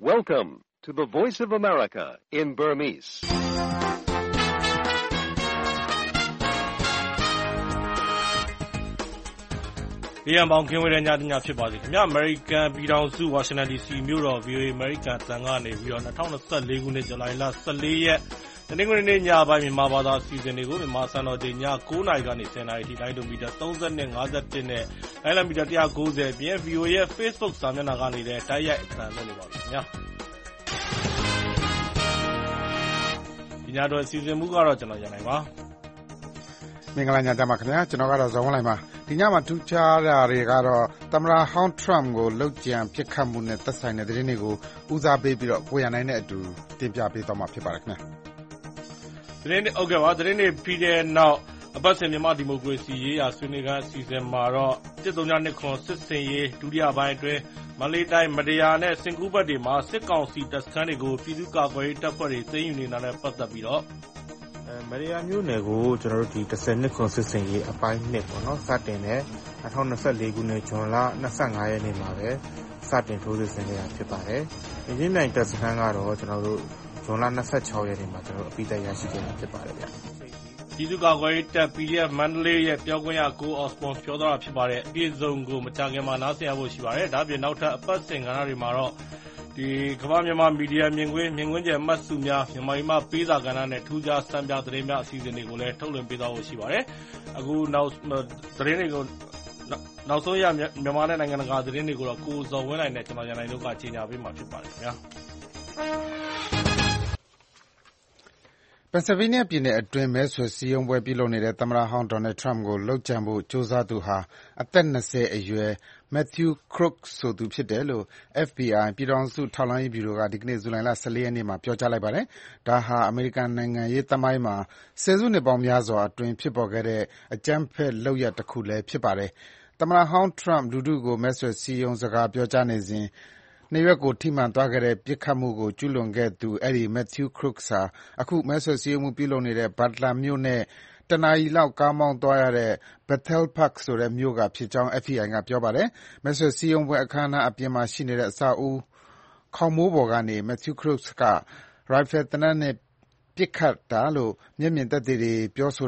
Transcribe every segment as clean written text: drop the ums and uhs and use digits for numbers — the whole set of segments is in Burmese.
Welcome to the Voice of America in Burmese. ။ဒီအမောင်ခင်ဝေးတဲ့ညတညဖြစ်ပါစေခင်ဗျာ။ American ပြည်ထောင်စု Washington DC မြို့တော် VOA American တန်ကနေပြီးတော့2024ခုနှစ်ဇူလိုင်လ14ရက်တနင်္ဂနွေနေ့ညပိုင်းမြန်မာဘာသာအစီအစဉ်တွေကိုမြန်မာစံတော်ချိန်ည9:00နာရီကနေ10:00နာရီထိတိုင်းဒုမီတာ30နဲ့51နဲ့လိုင်းလံမီတာ190အပြင် VOA ရဲ့ Facebook စာမျက်နှာကနေလည်းတိုက်ရိုက်အသံလွှင့်နေပါပြီခင်ဗျာ။ဒီညတော့အစီအစဉ်မူကတော့ကျွန်တော်ရနိုင်ပါမင်္ဂလာညချမ်းပါခင်ဗျာကျွန်တော်ကတော့ဇော်ဝင်းလိုက်ပါဒီညမှာထူးခြားတာတွေကတော့သမ္မတဟောင်း Trump ကိုလှုပ်ကြံပစ်ခတ်မှုနဲ့သက်ဆိုင်တဲ့သတင်းတွေကိုဦးစားပေးပြီးတော့ကိုရနိုင်တဲ့အတူတင်ပြပေးသွားမှာဖြစ်ပါတယ်ခင်ဗျာသတင်းဟုတ်ကဲ့ပါသတင်းတွေပြီးတဲ့နောက်အပတ်စဉ်မြန်မာဒီမိုကရေစီရေးရာဆွေးနွေးခန်းအစီအစဉ်မှာတော့139စစ်စင်ရေးဒုတိယပိုင်းအတွင်းမန္တလေးတိုင်းမတရားနဲ့စင်ကူးဘက်တွေမှာစစ်ကောင်စီတပ်စခန်းတွေကိုပြည်သူ့ကာကွယ်ရေးတပ်ဖွဲ့တွေသိမ်းယူနေတာနဲ့ပတ်သက်ပြီးတော့မရယာမျိုးနယ်ကိုကျွန်တော်တို့ဒီ10နှစ်ခွန်စစ်စင်ရေးအပိုင်း1ပေါ့နော်စတင်တဲ့2024ခုနှစ်ဇွန်လ25ရက်နေ့မှာပဲစတင်ထိုးစစ်ဆင်နေတာဖြစ်ပါတယ်။ဒီနေ့တပ်စခန်းကတော့ကျွန်တော်တို့ဇွန်လ26ရက်နေ့မှာကျွန်တော်တို့အပိသက်ရရှိခဲ့တာဖြစ်ပါတယ်ဗျ။ပြည်သူ့ကာကွယ်ရေးတပ် PDF မန္တလေးရဲ့ပြောခွင့်ရကိုအော့စပွန်ပြောသွားတာဖြစ်ပါတယ်။အပြည့်စုံကိုမကြာခင်မှာနားဆင်ရဖို့ရှိပါတယ်။ဒါ့အပြင်နောက်ထပ်အပတ်စဉ်ကဏ္ဍတွေမှာတော့ဒီကမ္ဘာမြန်မာမီဒီယာမြင်ကွင်းကျယ်မှတ်စုများမြန်မာပြည်မှာပေးစာကဏ္ဍနဲ့ထူးခြားစံပြသတင်းများအစီအစဉ်တွေကိုလည်းထုတ်လွှင့်ပေးသွားဖို့ရှိပါတယ်။အခုနောက်သတင်းတွေကိုနောက်ဆုံးရမြန်မာနဲ့နိုင်ငံတကာသတင်းတွေကိုတော့ကိုဇော်ဝင်းနိုင်နဲ့ကျွန်တော်ရန်နိုင်တို့ကကြီးညာပေးမှာဖြစ်ပါတယ်ခင်ဗျာ။ပန်ဆယ်ဗေးနီးယားပြည်နယ်အတွင်းမဲဆွယ်စည်းရုံးပွဲပြုလုပ်နေတဲ့သမ္မတဟောင်း Donald Trump ကိုလှုပ်ကြံဖို့ကြိုးစားသူဟာအသက်20အရွယ် Matthew Crooks ဆိုသူဖြစ်တယ်လို့ FBI ပြည်ထောင်စုထောက်လှမ်းရေးဗျူရိုကဒီကနေ့ဇူလိုင်လ14ရက်နေ့မှာပြောကြားလိုက်ပါတယ်။ဒါဟာအမေရိကန်နိုင်ငံရေးသမိုင်းမှာဆယ်စုနှစ်ပေါင်းများစွာအတွင်းဖြစ်ပေါ်ခဲ့တဲ့အကြမ်းဖက်လုပ်ရပ်တစ်ခုလည်းဖြစ်ပါတယ်။သမ္မတဟောင်း Trump လူထုကိုမဲဆွယ်စည်းရုံးစကားပြောကြားနေစဉ်နှစ်ရွက်ကိုထိမှန်သွားခဲ့တဲ့ပစ်ခတ်မှုကိုကျူးလွန်ခဲ့သူအဲဒီ Matthew Crooks ဟာအခုမဲဆွယ်စည်းရုံးမှုပြုလုပ်နေတဲ့ Butler မြို့နဲ့တနာရီလောက်ကားမောင်းသွားရတဲ့ Bethel Park ဆိုတဲ့မြို့ကဖြစ်ကြောင်း FBI ကပြောပါတယ်။မဲဆွယ်စည်းရုံးပွဲအခမ်းအနားအပြင်မှာရှိနေတဲ့အဆောက်အဦခေါင်မိုးပေါ်ကနေ Matthew Crooks ကရိုင်ဖယ်သေနတ်နဲ့ပစ်ခတ်တာလို့မျက်မြင်သက်သေတွေကပြောဆို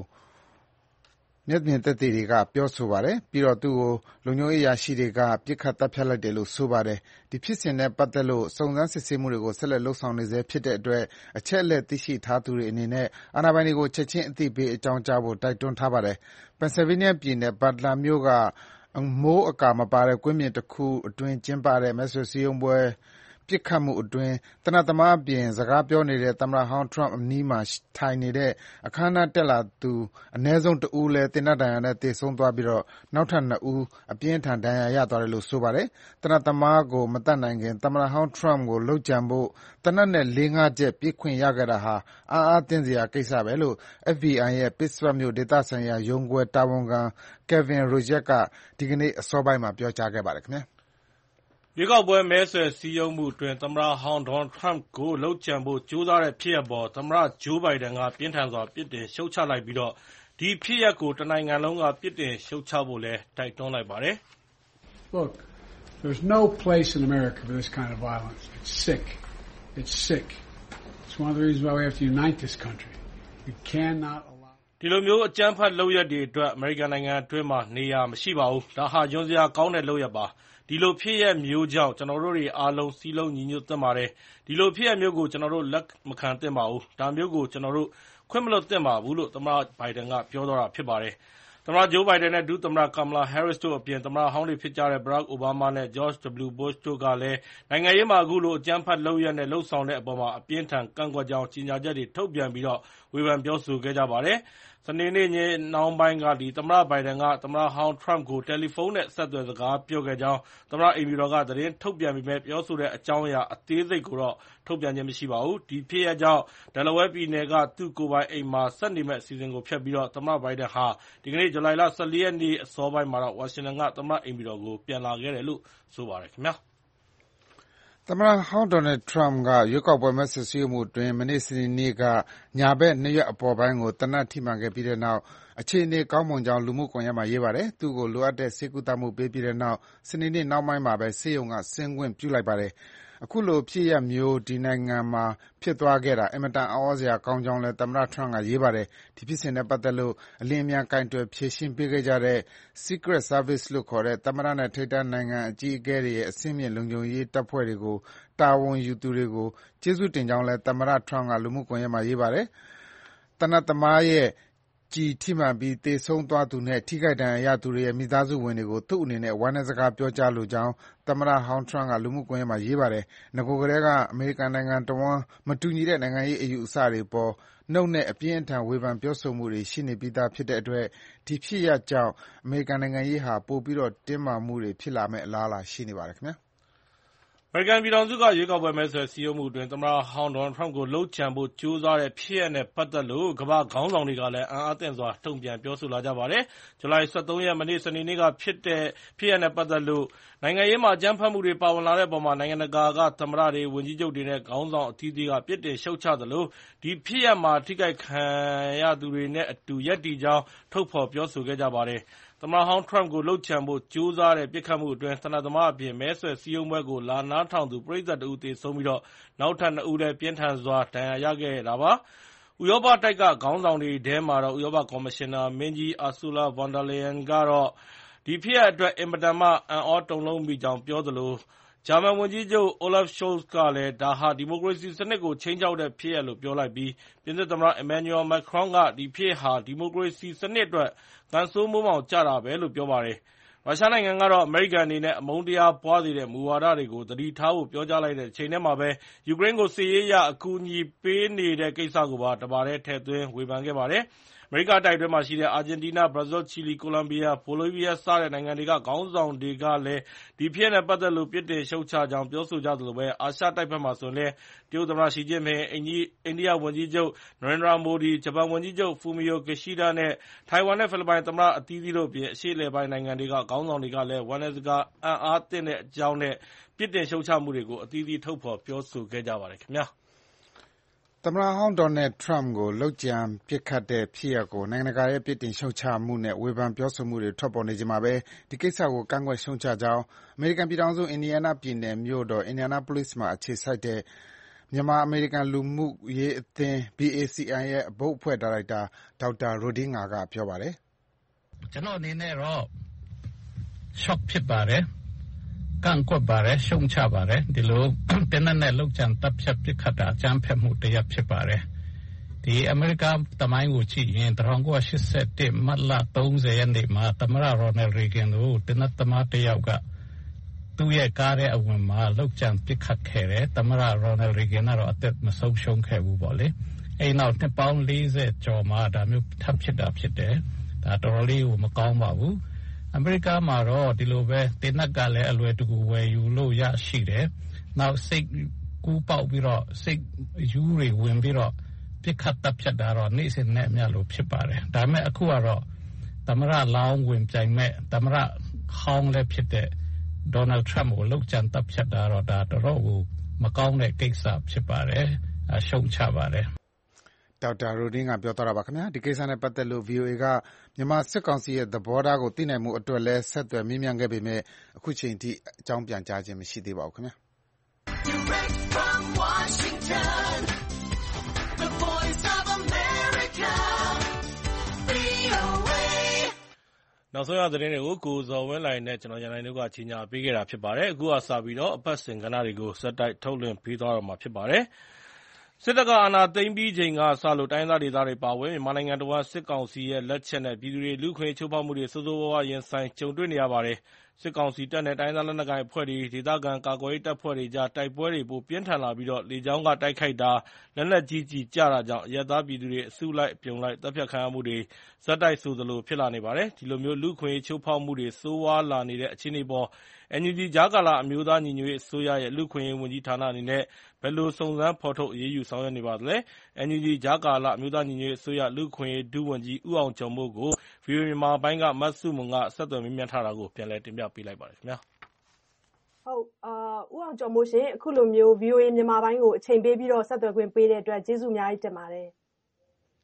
ပါတယ်။ပြီးတော့သူ့ကိုလုံခြုံရေးအရာရှိတွေကပစ်ခတ်သတ်ဖြတ်လိုက်တယ်လို့ဆိုပါတယ်။ဒီဖြစ်စဉ်နဲ့ပတ်သက်လို့စုံစမ်းစစ်ဆေးမှုတွေကိုဆက်လက်လုပ်ဆောင်နေဆဲဖြစ်တဲ့အတွက်အချက်အလက်သိရှိထားသူတွေအနေနဲ့အာဏာပိုင်တွေကိုချက်ချင်းအသိပေးအကြောင်းကြားဖို့တိုက်တွန်းထားပါတယ်။ပန်ဆယ်ဗေးနီးယားပြည်နယ် Butler မြို့ကအမိုးအကာမပါတဲ့ကွင်းပြင်တစ်ခုအတွင်းကျင်းပတဲ့မဲဆွယ်စည်းရုံးပွဲပစ်ခတ်မှုအတွင်းသေနတ်သမားအပြင်စကားပြောနေတဲ့သမ္မတဟောင်း Trump အနီးမှာထိုင်နေတဲ့အခမ်းအနားတက်လာသူအနည်းဆုံး1ဦးလည်းသေနတ်ဒဏ်ရာနဲ့သေဆုံးသွားပြီးနောက်ထပ်2ဦးအပြင်းထန်ဒဏ်ရာရသွားတယ်လို့ဆိုပါတယ်။သေနတ်သမားကိုမသတ်နိုင်ခင်သမ္မတဟောင်း Trump ကိုလှုပ်ကြံဖို့သေနတ်နဲ့ 4-5 ချက်ပစ်ခွင့်ရခဲ့တာဟာအားသင့်စရာကိစ္စပဲလို့ FBI ရဲ့ Pittsburgh မြို့ဒေသဆိုင်ရာရုံးခွဲတာဝန်ခံ Kevin Roget ကဒီကနေ့အစောပိုင်းမှာပြောကြားခဲ့ပါတယ်ခင်ဗျာ။ရွေးကောက်ပွဲမဲဆွယ်စည်းရုံးမှုအတွင်းသမ္မတဟောင်း Donald Trump ကိုလှုပ်ကြံဖို့ကြိုးစားတဲ့ဖြစ်ရပ်ပေါ်သမ္မတ Joe Biden ကပြင်းထန်စွာပြစ်တင်ရှုတ်ချလိုက်ပြီးတော့ဒီဖြစ်ရပ်ကိုတနိုင်ငံလုံးကပြစ်တင်ရှုတ်ချဖို့လည်းတိုက်တွန်းလိုက်ပါတယ်။ Look, there's no place in America for this kind of violence. It's sick. It's sick. It's one of the reasons why we have to unite this country. We cannot allow ဒီလိုမျိုးအကြမ်းဖက်လုပ်ရပ်တွေအတွက်အမေရိကန်နိုင်ငံအတွင်းမှာနေရာမရှိပါဘူး။ဒါဟာယွန်းစရာကောင်းတဲ့လုပ်ရပ်ပါ။ဒီလိုဖြစ်ရပ်မျိုးကြောင့်ကျွန်တော်တို့တွေအားလုံးစည်းလုံးညီညွတ်သင့်ပါတယ်။ဒီလိုဖြစ်ရပ်မျိုးကိုကျွန်တော်တို့လက်မခံသင့်ပါဘူး။ဒါမျိုးကိုကျွန်တော်တို့ခွင့်မလွှတ်သင့်ပါဘူးလို့သမ္မတဘိုင်ဒန်ကပြောသွားတာဖြစ်ပါတယ်။သမ္မတဂျိုးဘိုင်ဒန်နဲ့ဒုသမ္မတ Kamala Harris တို့အပြင်သမ္မတဟောင်းတွေဖြစ်ကြတဲ့ Barack Obama နဲ့ George W. Bush တို့ကလည်းနိုင်ငံရေးမှာအခုလိုအကြမ်းဖက်လုပ်ရပ်နဲ့လှုပ်ဆောင်တဲ့အပေါ်မှာအပြင်းထန်ကန့်ကွက်ကြောင်းကြေညာချက်တွေထုတ်ပြန်ပြီးတော့ဝေဖန်ပြောဆိုခဲ့ကြပါတယ်။စနေနေ့ညနှောင်းပိုင်းကသမ္မတဘိုင်ဒန်ကသမ္မတဟောင်း Trump ကိုတယ်လီဖုန်းနဲ့ဆက်သွယ်စကားပြောခဲ့ကြောင်းသမ္မတအိမ်ဖြူတော်ကသတင်းထုတ်ပြန်ပေမဲ့ပြောဆိုတဲ့အကြောင်းအရာအသေးစိတ်ကိုတော့ထုတ်ပြန်ခြင်းမရှိပါဘူး။ဒီဖြစ်ရပ်ကြောင့် Delaware ပြည်နယ်ကသူ့ကိုယ်ပိုင်အိမ်မှာဆက်နေမဲ့အစီအစဉ်ကိုဖျက်ပြီးတော့သမ္မတဘိုင်ဒန်ဟာဒီကနေ့ဇူလိုင်လ14ရက်နေ့အစောပိုင်းမှာတော့ဝါရှင်တန်ကသမ္မတအိမ်ဖြူတော်ကိုပြန်လာခဲ့တယ်လို့ဆိုပါတယ်ခင်ဗျာ။သမ္မတဟောင်း Donald Trump ကရွေးကောက်ပွဲမဲဆွယ်စည်းရုံးမှုအတွင်းမနေ့စနေနေ့ကညာဘက်နှစ်ရွက်အပေါ်ပိုင်းကိုသေနတ်ထိမှန်ခဲ့ပြီးတဲ့နောက်အခြေအနေကောင်းမွန်ကြောင်းလူမှုကွန်ရက်မှာရေးပါတယ်။သူ့ကိုလိုအပ်တဲ့ဆေးကုသမှုပေးပြီးတဲ့နောက်စနေနေ့နှောင်းပိုင်းမှာပဲဆေးရုံကဆင်းခွင့်ပြုလိုက်ပါတယ်။အခုလိုဖြစ်ရပ်မျိုးဒီနိုင်ငံမှာဖြစ်သွားခဲ့တာအင်မတန်အံ့ဩစရာကောင်းကြောင်းလည်းသမ္မတ Trump ကရေးပါတယ်။ဒီဖြစ်စဉ်နဲ့ပတ်သက်လို့အလျင်အမြန်ကိုင်တွယ်ဖြေရှင်းပေးခဲ့ကြတဲ့ Secret Service လို့ခေါ်တဲ့သမ္မတနဲ့ထိပ်တန်းနိုင်ငံအကြီးအကဲတွေရဲ့အဆင့်မြင့်လုံခြုံရေးတပ်ဖွဲ့တွေကိုတာဝန်ယူသူတွေကိုကျေးဇူးတင်ကြောင်းလည်းသမ္မတ Trump ကလူမှုကွန်ရက်မှာရေးပါတယ်။သေနတ်သမားရဲ့ကျည်ထိမှန်ပြီးသေဆုံးသွားသူနဲ့ထိခိုက်ဒဏ်ရာရသူတွေရဲ့မိသားစုဝင်တွေကိုသူ့အနေနဲ့ဝမ်းနည်းစကားပြောကြားလိုကြောင်းသမ္မတဟောင်း Trump ကလူမှုကွန်ရက်မှာရေးပါတယ်။နဂိုကတည်းကအမေရိကန်နိုင်ငံတဝန်းမတူညီတဲ့နိုင်ငံရေးအယူအဆတွေအပေါ်နှုတ်နဲ့အပြင်းအထန်ဝေဖန်ပြောဆိုမှုတွေရှိနေပြီးသားဖြစ်တဲ့အတွက်ဒီဖြစ်ရပ်ကြောင့်အမေရိကန်နိုင်ငံရေးဟာပိုပြီးတင်းမာမှုတွေဖြစ်လာမယ့်အလားအလာရှိနေပါတယ်ခင်ဗျာ။အမေရိကန်ပြည်ထောင်စုကရွေးကောက်ပွဲမဲဆွယ်စည်းရုံးမှုအတွင်းသမ္မတဟောင်းဒေါ်နယ်ထရမ့်ကိုလုပ်ကြံဖို့ကြိုးစားတဲ့ဖြစ်ရပ်နဲ့ပတ်သက်လို့ကမ္ဘာ့ခေါင်းဆောင်တွေကလည်းအံ့အားသင့်စွာတုံ့ပြန်ပြောဆိုလာကြပါတယ်။ဇူလိုင် 13 ရက်မနေ့စနေနေ့ကဖြစ်တဲ့ဖြစ်ရပ်နဲ့ပတ်သက်လို့နိုင်ငံရေးမှာအကြမ်းဖက်မှုတွေပါဝင်လာတဲ့အပေါ်မှာနိုင်ငံတကာကသမ္မတတွေဝန်ကြီးချုပ်တွေနဲ့ခေါင်းဆောင်အသီးသီးကပြစ်တင်ရှုတ်ချသလိုဒီဖြစ်ရပ်မှာထိခိုက်ခံရသူတွေနဲ့အတူရပ်တည်ကြောင်းထုတ်ဖော်ပြောဆိုခဲ့ကြပါတယ်။သမ္မတဟောင်းထရမ့်ကိုလုပ်ကြံဖို့ကြိုးစားတဲ့ပစ်ခတ်မှုအတွင်းသေနတ်သမားအပြင်မဲဆွယ်စည်းရုံးပွဲကိုလာနားထောင်သူပရိသတ်တဦးသေဆုံးပြီးနောက်ထပ်2ဦးလည်းပြင်းထန်စွာဒဏ်ရာရခဲ့တာပါ။ဥရောပတိုက်ကခေါင်းဆောင်တွေထဲမှာတော့ဥရောပကော်မရှင်နာမင်းကြီး Ursula von der Leyen ကတော့ဒီဖြစ်ရပ်အတွက်အင်မတန်မှအံ့ဩတုန်လှုပ်မိကြောင်းပြောသလိုဂျာမန်ဝန်ကြီးချုပ် Olaf Scholz ကလည်းဒါဟာဒီမိုကရေစီစနစ်ကိုခြိမ်းခြောက်တဲ့ဖြစ်ရပ်လို့ပြောလိုက်ပြီးပြင်သစ်သမ္မတ Emmanuel Macron ကဒီဖြစ်ရပ်ဟာဒီမိုကရေစီစနစ်အတွက်ကံဆိုးမိုးမှောင်ကျတာပဲလို့ပြောပါတယ်။ရုရှားနိုင်ငံကတော့အမေရိကန်အနေနဲ့အမုန်းတရားပွားစေတဲ့မူဝါဒတွေကိုသတိထားဖို့ပြောကြားလိုက်တဲ့တချိန်တည်းမှာပဲယူကရိန်းကိုစစ်ရေးအရအကူအညီပေးနေတဲ့ကိစ္စကိုပါတပါတည်းထည့်သွင်းဝေဖန်ခဲ့ပါတယ်။အမေရိကတိုက်တွင်းမှာရှိတဲ့အာဂျင်တီးနား၊ဘရာဇီးလ်၊ချီလီ၊ကိုလံဘီယာ၊ဘိုလီးဗီးယားစတဲ့နိုင်ငံတွေကခေါင်းဆောင်တွေကလည်းဒီဖြစ်ရပ်နဲ့ပတ်သက်လို့ပြစ်တင်ရှုတ်ချကြောင်းပြောဆိုကြသလိုအာရှတိုက်ဘက်မှာဆိုရင်လည်းတရုတ်သမ္မတရှီကျင့်ပင်၊အိန္ဒိယဝန်ကြီးချုပ်နရိန္ဒရာမိုဒီ၊ဂျပန်ဝန်ကြီးချုပ်ဖူမီယိုကီရှိဒါနဲ့ထိုင်ဝမ်နဲ့ဖိလစ်ပိုင်သမ္မတအသီးသီးတို့အပြင်အရှေ့အလယ်ပိုင်းနိုင်ငံတွေကခေါင်းဆောင်တွေကလည်းဝမ်းနည်းစကားအံ့အားသင့်တဲ့အကြောင်းနဲ့ပြစ်တင်ရှုတ်ချမှုတွေကိုအသီးသီးထုတ်ဖော်ပြောဆိုခဲ့ကြပါတယ်ခင်ဗျာ။သမ္မတဟောင်းဒေါ်နယ်ထရမ့်ကိုလုပ်ကြံပစ်ခတ်တဲ့ဖြစ်ရပ်ကိုနိုင်ငံတကာရဲ့ပြစ်တင်ရှုတ်ချမှုနဲ့ဝေဖန်ပြောဆိုမှုတွေထွက်ပေါ်နေချိန်မှာပဲဒီကိစ္စကိုကန့်ကွက်ရှုတ်ချကြောင်းအမေရိကန်ပြည်ထောင်စုအင်ဒီယားနားပြည်နယ်မြို့တော် Indianapolis မှာအခြေစိုက်တဲ့မြန်မာအမေရိကန်လူမှုရေးအသင်း BACI ရဲ့ဘုတ်အဖွဲ့ဒါရိုက်တာဒေါက်တာရိုဒင်းငါကပြောပါတယ်။ကျွန်တော်အနေနဲ့တော့ shock ဖြစ်ပါတယ်။ကန့်ကွက်ပါတယ်ရှုံချပါတယ်ဒီလိုတနက်နဲ့လောက်ကြံတပ်ဖြတ်ပစ်ခတ်တာအကြမ်းဖက်မှုတရားဖြစ်ပါတယ်ဒီအမေရိကန်တမိုင်းကိုကြည့်ရင်1981မတ်လ30ရက်နေ့မှာသမ္မတရော်နယ်ရီဂန်ကိုတနက်သမားတယောက်ကသူ့ရဲ့ကားရဲ့အဝင်မှာလောက်ကြံပစ်ခတ်ခဲ့တယ်သမ္မတရော်နယ်ရီဂန်ကတော့အသက်မဆုံးရှုံးခဲ့ဘူးပေါ့လေအဲ့နောက်နှစ်ပေါင်း40ကျော်မှာဒါမျိုးထပ်ဖြစ်တာဖြစ်တယ်ဒါတော်တော်လေးကိုမကောင်းပါဘူးအမေရိကမှာတော့ဒီလိုပဲတင်နက်ကလည်းအလွယ်တကူဝယ်ယူလို့ရရှိတယ်။နောက်စိတ်ကူးပေါက်ပြီးတော့စိတ်ယူတွေဝင်ပြီးတော့ပြစ်ခတ်တပ်ဖြတ်တာတော့နေ့စဉ်နဲ့အမျှလိုဖြစ်ပါတယ်။ဒါပေမဲ့အခုကတော့သမ္မတလောင်းဝင်ပြိုင်မဲ့သမ္မတဟောင်းလည်းဖြစ်တဲ့ဒေါ်နယ်ထရမ့်ကိုလှုပ်ကြံတပ်ဖြတ်တာတော့ဒါတော်တော်ကိုမကောင်းတဲ့ကိစ္စဖြစ်ပါတယ်။ရှုံချပါတယ်။ဒေါက်တာရိုဒင်းကပြောသွားတာပါခင်ဗျာဒီကိစ္စနဲ့ပတ်သက်လို့ VOA ကမြန်မာစစ်ကောင်စီရဲ့သဘောထားကိုသိနိုင်မှုအတွက်လည်းဆက်သွယ်မေးမြန်းခဲ့ပေမဲ့အခုချိန်ထိအကြောင်းပြန်ကြားခြင်းမရှိသေးပါဘူးခင်ဗျာနောက်ဆုံးရသတင်းတွေကိုကိုဇော်ဝင်းလှိုင်နဲ့ကျွန်တော်ရန်နိုင်တို့ကကြီးညာပေးခဲ့တာဖြစ်ပါတယ်အခုကစပြီးတော့အပတ်စဉ်ကဏ္ဍတွေကိုစက်တိုက်ထုတ်လွှင့်ပေးသွားတော့မှာဖြစ်ပါတယ်စစ်တပ်ကအာဏာသိမ်းပြီးချိန်ကစလို့တိုင်းသားဒေသတွေပါဝင်မြန်မာနိုင်ငံတော်ကစစ်ကောင်စီရဲ့လက်ချက်နဲ့ပြည်သူတွေလူခွင့်ချိုးဖောက်မှုတွေစိုးစိုးဝါးဝါရင်ဆိုင်ကြုံတွေ့နေရပါတယ်စစ်ကောင်စီတပ်နဲ့တိုင်းသားလက်နက်ကိုင်အဖွဲ့တွေဒေသခံကာကွယ်ရေးတပ်ဖွဲ့တွေကြားတိုက်ပွဲတွေပိုပြင်းထန်လာပြီးတော့လေကြောင်းကတိုက်ခိုက်တာလက်နက်ကြီးကြီးကျတာကြောင့်အရပ်သားပြည်သူတွေအစုလိုက်အပြုံလိုက်တပ်ဖြတ်ခံရမှုတွေဇက်တိုက်ဆိုသလိုဖြစ်လာနေပါတယ်ဒီလိုမျိုးလူခွင့်ချိုးဖောက်မှုတွေစိုးဝါးလာနေတဲ့အခြေအနေပေါ်NUG ကြားကာလအမျိုးသားညီညွတ်ရေးအစိုးရရဲ့လူခွင့်ရေးဝန်ကြီးဌာနအနေနဲ့ဘယ်လိုစုံစမ်းဖော်ထုတ်အရေးယူဆောင်ရွက်နေပါသလဲ NUG ကြားကာလအမျိုးသားညီညွတ်ရေးအစိုးရလူခွင့်ရေးဒုဝန်ကြီးဦးအောင်ကျော်မိုးကို VOA မြန်မာပိုင်းကမတ်စုမွန်ကဆက်သွယ်မေးမြန်းထားတာကိုပြန်လည်တင်ပြပေးလိုက်ပါတယ်ခင်ဗျာဟုတ်ဦးအောင်ကျော်မိုးရှင်အခုလိုမျိုး VOA မြန်မာပိုင်းကိုအချိန်ပေးပြီးတော့ဆက်သွယ်ခွင့်ပေးတဲ့အတွက်ကျေးဇူးအများကြီးတင်ပါတယ်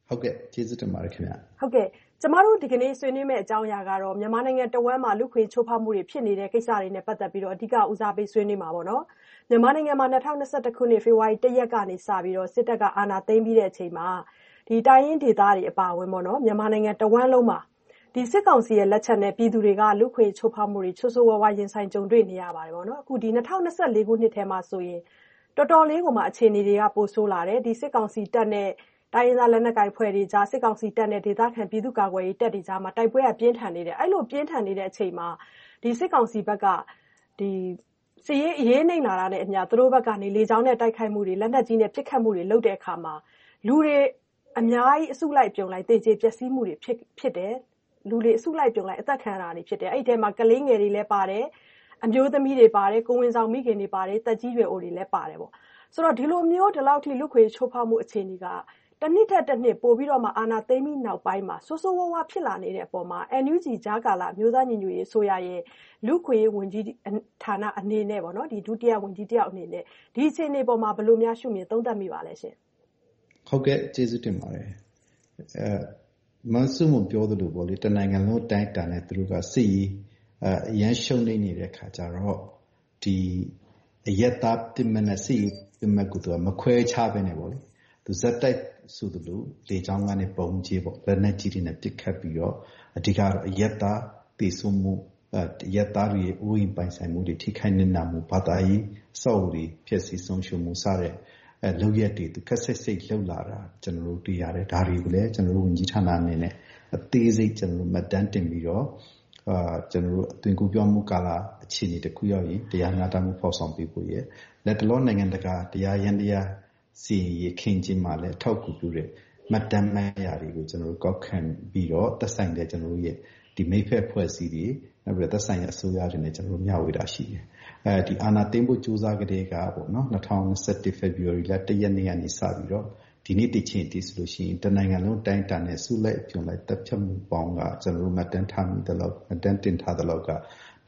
ဟုတ်ကဲ့ကျေးဇူးတင်ပါတယ်ခင်ဗျဟုတ်ကဲ့ကျမတို့ဒီကနေ့ဆွေးနွေးမယ့်အကြောင်းအရာကတော့မြန်မာနိုင်ငံတဝန်းမှာလူခွေချိုးဖောက်မှုတွေဖြစ်နေတဲ့ကိစ္စတွေနဲ့ပတ်သက်ပြီးတော့အဓိကဦးစားပေးဆွေးနွေးမှာပေါ့နော်မြန်မာနိုင်ငံမှာ2021ခုနှစ်ဖေဖော်ဝါရီ1ရက်ကနေစပြီးတော့စစ်တပ်ကအာဏာသိမ်းပြီးတဲ့အချိန်မှာဒီတိုင်းရင်းဒေသတွေအပါအဝင်ပေါ့နော်မြန်မာနိုင်ငံတဝန်းလုံးမှာဒီစစ်ကောင်စီရဲ့လက်ချက်နဲ့ပြည်သူတွေကလူခွေချိုးဖောက်မှုတွေချိုးဆိုးဝါးဝါရင်ဆိုင်ကြုံတွေ့နေရပါတယ်ပေါ့နော်အခုဒီ2024ခုနှစ်ထဲမှာဆိုရင်တော်တော်လေးကိုမှအခြေအနေတွေကပိုဆိုးလာတယ်ဒီစစ်ကောင်စီတပ်နဲ့တိုင်းရင်းသားလက်နက်ကိုင်ဖွဲ့တွေကြားစစ်ကောင်စီတပ်နဲ့ဒေသခံပြည်သူ့ကာကွယ်ရေးတပ်တွေကြားမှာတိုက်ပွဲကပြင်းထန်နေတယ်အဲ့လိုပြင်းထန်နေတဲ့အချိန်မှာဒီစစ်ကောင်စီဘက်ကဒီစီရေးအရေးနှိမ်လာတာနဲ့အမျှသူတို့ဘက်ကနေလေကြောင်းနဲ့တိုက်ခိုက်မှုတွေလက်နက်ကြီးနဲ့ပစ်ခတ်မှုတွေလုပ်တဲ့အခါမှာလူတွေအများကြီးအစုလိုက်ပြုံလိုက်တေကျေပျက်စီးမှုတွေဖြစ်တယ်လူတွေအစုလိုက်ပြုံလိုက်အသက်ခံရတာတွေဖြစ်တယ်အဲ့ဒီထဲမှာကလေးငယ်တွေလည်းပါတယ်အမျိုးသမီးတွေပါတယ်ကိုဝင်ဆောင်မိခင်တွေပါတယ်တက်ကြီးရွယ်အိုတွေလည်းပါတယ်ပေါ့ဆိုတော့ဒီလိုမျိုးဒီလောက်ထိလူခွေချိုးဖောက်မှုအခြေအနေကတနှစ်ထက်တစ်နှစ်ပို့ပြီးတော့မှအာဏာသိမ်းပြီးနောက်ပိုင်းမှာဆိုးဆိုးဝါးဝါဖြစ်လာနေတဲ့အပေါ်မှာ NUG ကြားကာလမျိုးသားညီညွတ်ရေးဆိုရရဲ့လူခွေဝင်ကြီးဌာနအနေနဲ့ပေါ့နော်ဒီဒုတိယဝင်ကြီးတယောက်အနေနဲ့ဒီအခြေအနေပေါ်မှာဘယ်လိုများရှုမြင်သုံးသပ်မိပါလဲရှင်ဟုတ်ကဲ့ကျေးဇူးတင်ပါတယ်မဆုမပြောသလိုပေါ့လေတနိုင်ငံလုံးတိုင်းတာနဲ့သူတို့ကစစ်ရေးရန်ရှုံနေတဲ့ခါကျတော့ဒီအယက်သားပြမနဲ့စစ်ရေးပြမကူတော့မခွဲခြားပဲနဲ့ပေါ့လေသူဇက်တိုက်ဆိုသလိုလေကြောင်းကနေပုံကြီးပေါ့လက်နက်ကြီးတွေနဲ့ပစ်ခတ်ပြီးတော့အဓိကတော့အယက်သားတည်ဆုံမှုအယက်သားတွေဥယျာဉ်ပိုင်ဆိုင်မှုတွေထိခိုက်နေတာမှုဘာသာရေးစောက်တွေဖြစ်စီဆုံးရှုံမှုစတဲ့လောက်ရက်တွေသူခက်ဆက်စိတ်လှုပ်လာတာကျွန်တော်တို့တွေ့ရတယ်ဒါတွေကိုလည်းကျွန်တော်တို့ဝန်ကြီးဌာနအနေနဲ့အသေးစိတ်ကျွန်တော်တို့မှတ်တမ်းတင်ပြီးတော့ကျွန်တော်တို့အတွင်ကူပြောမှုကာလအခြေအနေတစ်ခုရောက်ရင်တရားမျှတမှုဖော်ဆောင်ပေးဖို့ရလက်တလောနိုင်ငံတကာတရားရန်တရားစီရင်ခင်ချင်းမှလည်းထောက်ကူပြုတဲ့မှတ်တမ်းမှတ်ရာတွေကိုကျွန်တော်တို့ကောက်ခံပြီးတော့သက်ဆိုင်တဲ့ကျွန်တော်တို့ရဲ့ဒီမိဖက်ဖွဲ့စည်းတွေနောက်ပြီးသက်ဆိုင်ရာအစိုးရတွေနဲ့ကျွန်တော်တို့မျှဝေတာရှိတယ်ဒီအာဏာသိမ်းဖို့ကြိုးစားကြတဲ့ကပေါ့နော်2021 February လ1ရက်နေ့ကနေစပြီးတော့ဒီနေ့တချင်းတီးဆိုလို့ရှိရင်တနိုင်ငံလုံးတိုင်းတာနဲ့စုလိုက်ပြုံလိုက်တပ်ဖြတ်မှုပေါင်းကကျွန်တော်တို့မှတ်တမ်းထားမိတဲ့လောက်မှတ်တမ်းတင်ထားတဲ့လောက်က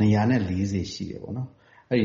940ရှိတယ်ပေါ့နော်အဲ့ဒီ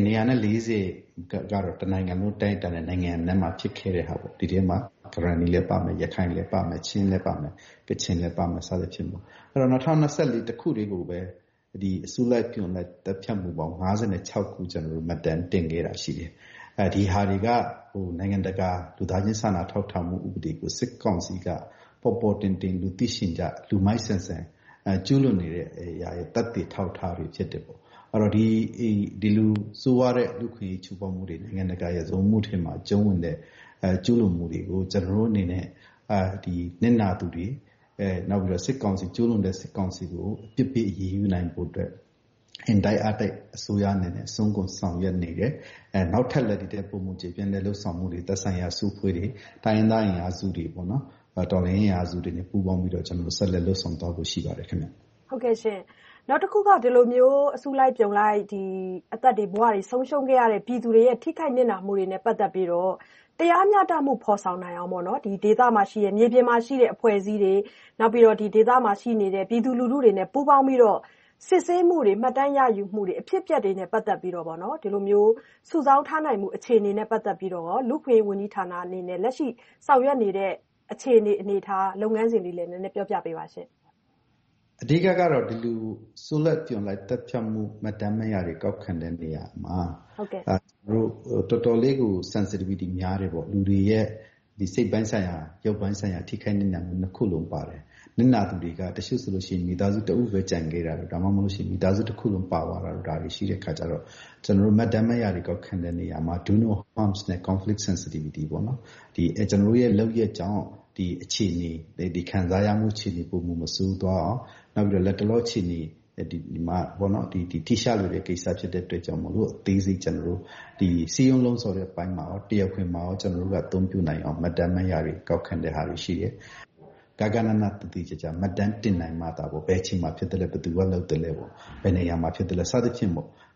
940ကတော့တနိုင်ငံလုံးတိုင်းတာနဲ့နိုင်ငံနဲ့မှာဖြစ်ခဲ့တဲ့ဟာပေါ့ဒီထဲမှာကရဏီလည်းပါမယ်ရခိုင်လည်းပါမယ်ချင်းလည်းပါမယ်ကချင်လည်းပါမယ်စသဖြင့်ပေါ့အဲ့တော့2024တခုလေးကိုပဲဒီအစုလိုက်ပြုံလိုက်တပ်ဖြတ်မှုပေါင်း56ခုကျွန်တော်တို့မှတ်တမ်းတင်ခဲ့တာရှိတယ်ဒီဟာတွေကနိုင်ငံတကာလူသားချင်းစာနာထောက်ထားမှုဥပဒေကိုစစ်ကောင်စီကပေါ်တင်လူသိရှင်ကြလူမိုက်ဆန်ဆန်ကျူးလွန်နေတဲ့အရာရဲ့တပ်တည်ထောက်ထားတွေဖြစ်တယ်ပေါ့အဲ့တော့ဒီလူစိုးရတဲ့လူခွေချိုးဖောက်မှုတွေနိုင်ငံတကာရဲ့ဇုံမှုထဲမှာကျုံးဝင်တဲ့ကျူးလွန်မှုတွေကိုကျွန်တော်တို့အနေနဲ့ဒီနစ်နာသူတွေနောက်ပြီးတော့စစ်ကောင်စီကျူးလွန်တဲ့စစ်ကောင်စီကိုအပြစ်ပေးအရေးယူနိုင်ဖို့အတွက်အန်တိုင်းအတိုက်အစိုးရအနေနဲ့အဆုံးကုန်ဆောင်ရွက်နေတယ်နောက်ထပ်လက်တဲ့ပုံမှုကြီးပြန်လည်လှုပ်ဆောင်မှုတွေသက်ဆိုင်ရာစုဖွဲ့တွေတိုင်းရင်းသားအင်အားစုတွေပေါ့နော်တော်လှန်ရေးအင်အားစုတွေနဲ့ပူးပေါင်းပြီးတော့ကျွန်တော်တို့ဆက်လက်လှုပ်ဆောင်သွားဖို့ရှိပါတယ်ခင်ဗျဟုတ်ကဲ့ရှင်နောက်တစ်ခုကဒီလိုမျိုးအစုလိုက်ပြုံလိုက်ဒီအသက်တွေဘဝတွေဆုံးရှုံးခဲ့ရတဲ့ပြည်သူတွေရဲ့ထိခိုက်နစ်နာမှုတွေနဲ့ပတ်သက်ပြီးတော့တရားမျှတမှုဖော်ဆောင်နိုင်အောင်ပေါ့နော်ဒီဒေသမှာရှိတဲ့မြေပြင်မှာရှိတဲ့အဖွဲ့အစည်းတွေနောက်ပြီးတော့ဒီဒေသမှာရှိနေတဲ့ပြည်သူလူထုတွေနဲ့ပူးပေါင်းပြီးတော့စစ်ဆေးမှုတွေမှတ်တမ်းရယူမှုတွေအဖြစ်အပျက်တွေနဲ့ပတ်သက်ပြီးတော့ပေါ့နော်ဒီလိုမျိုးစုဆောင်းထားနိုင်မှုအခြေအနေနဲ့ပတ်သက်ပြီးတော့လူခွေဝန်ကြီးဌာနအနေနဲ့လက်ရှိဆောင်ရွက်နေတဲ့အခြေအနေထားလုပ်ငန်းစဉ်တွေလည်းနည်းနည်းပြောပြပေးပါရှင်အဓိကကတော့ဒီလူဆိုလက်ပြုံလိုက်တပ်ဖြတ်မှုမှတ်တမ်းမှတ်ရာတွေကောက်ခံတဲ့နေရာမှာဟုတ်ကဲ့တို့တော်တော်လေးကို sensitivity များတယ်ပေါ့လူတွေရဲ့ဒီစိတ်ပိုင်းဆိုင်ရာရုပ်ပိုင်းဆိုင်ရာထိခိုက်နစ်နာမှုနှစ်ခုလုံးပါတယ်နစ်နာသူတွေကတချို့ဆိုလို့ရှိရင်မိသားစုတအုပ်ပဲကြံခဲ့တာဒါမှမဟုတ်လို့ရှိရင်မိသားစုတစ်ခုလုံးပါသွားတာတို့ဒါတွေရှိတဲ့ခါကျတော့ကျွန်တော်တို့မှတ်တမ်းမှတ်ရာတွေကောက်ခံတဲ့နေရာမှာ do no harms နဲ့ conflict sensitivity ပေါ့နော်ဒီကျွန်တော်တို့ရဲ့လုပ်ရက်ကြောင့်ဒီအခြေအနေဒီခံစားရမှုအခြေအနေပုံမှုမစိုးသွားအောင်နောက်ပြီးတော့လက်တလောအခြေအနေဒီမှာဘောနော်ဒီထိရှာလို့တဲ့ကိစ္စဖြစ်တဲ့အတွက်ကြောင့်မလို့အသေးစိတ်ကျွန်တော်တို့ဒီစီယုံလုံးဆိုတဲ့ပိုင်းမှာရောတရက်ခွင်မှာရောကျွန်တော်တို့ကအသုံးပြုနိုင်အောင်မှတ်တမ်းမှတ်ရာတွေကောက်ခံတဲ့ဟာတွေရှိတယ်ဂဂနနာတတိကြမှတ်တမ်းတင်နိုင်မှသာပေါ့ဘယ်ချိန်မှာဖြစ်တယ်လဲဘယ်သူကလုပ်တယ်လဲပေါ့ဘယ်နေရာမှာဖြစ်တယ်လဲစသဖြင့်ပေါ့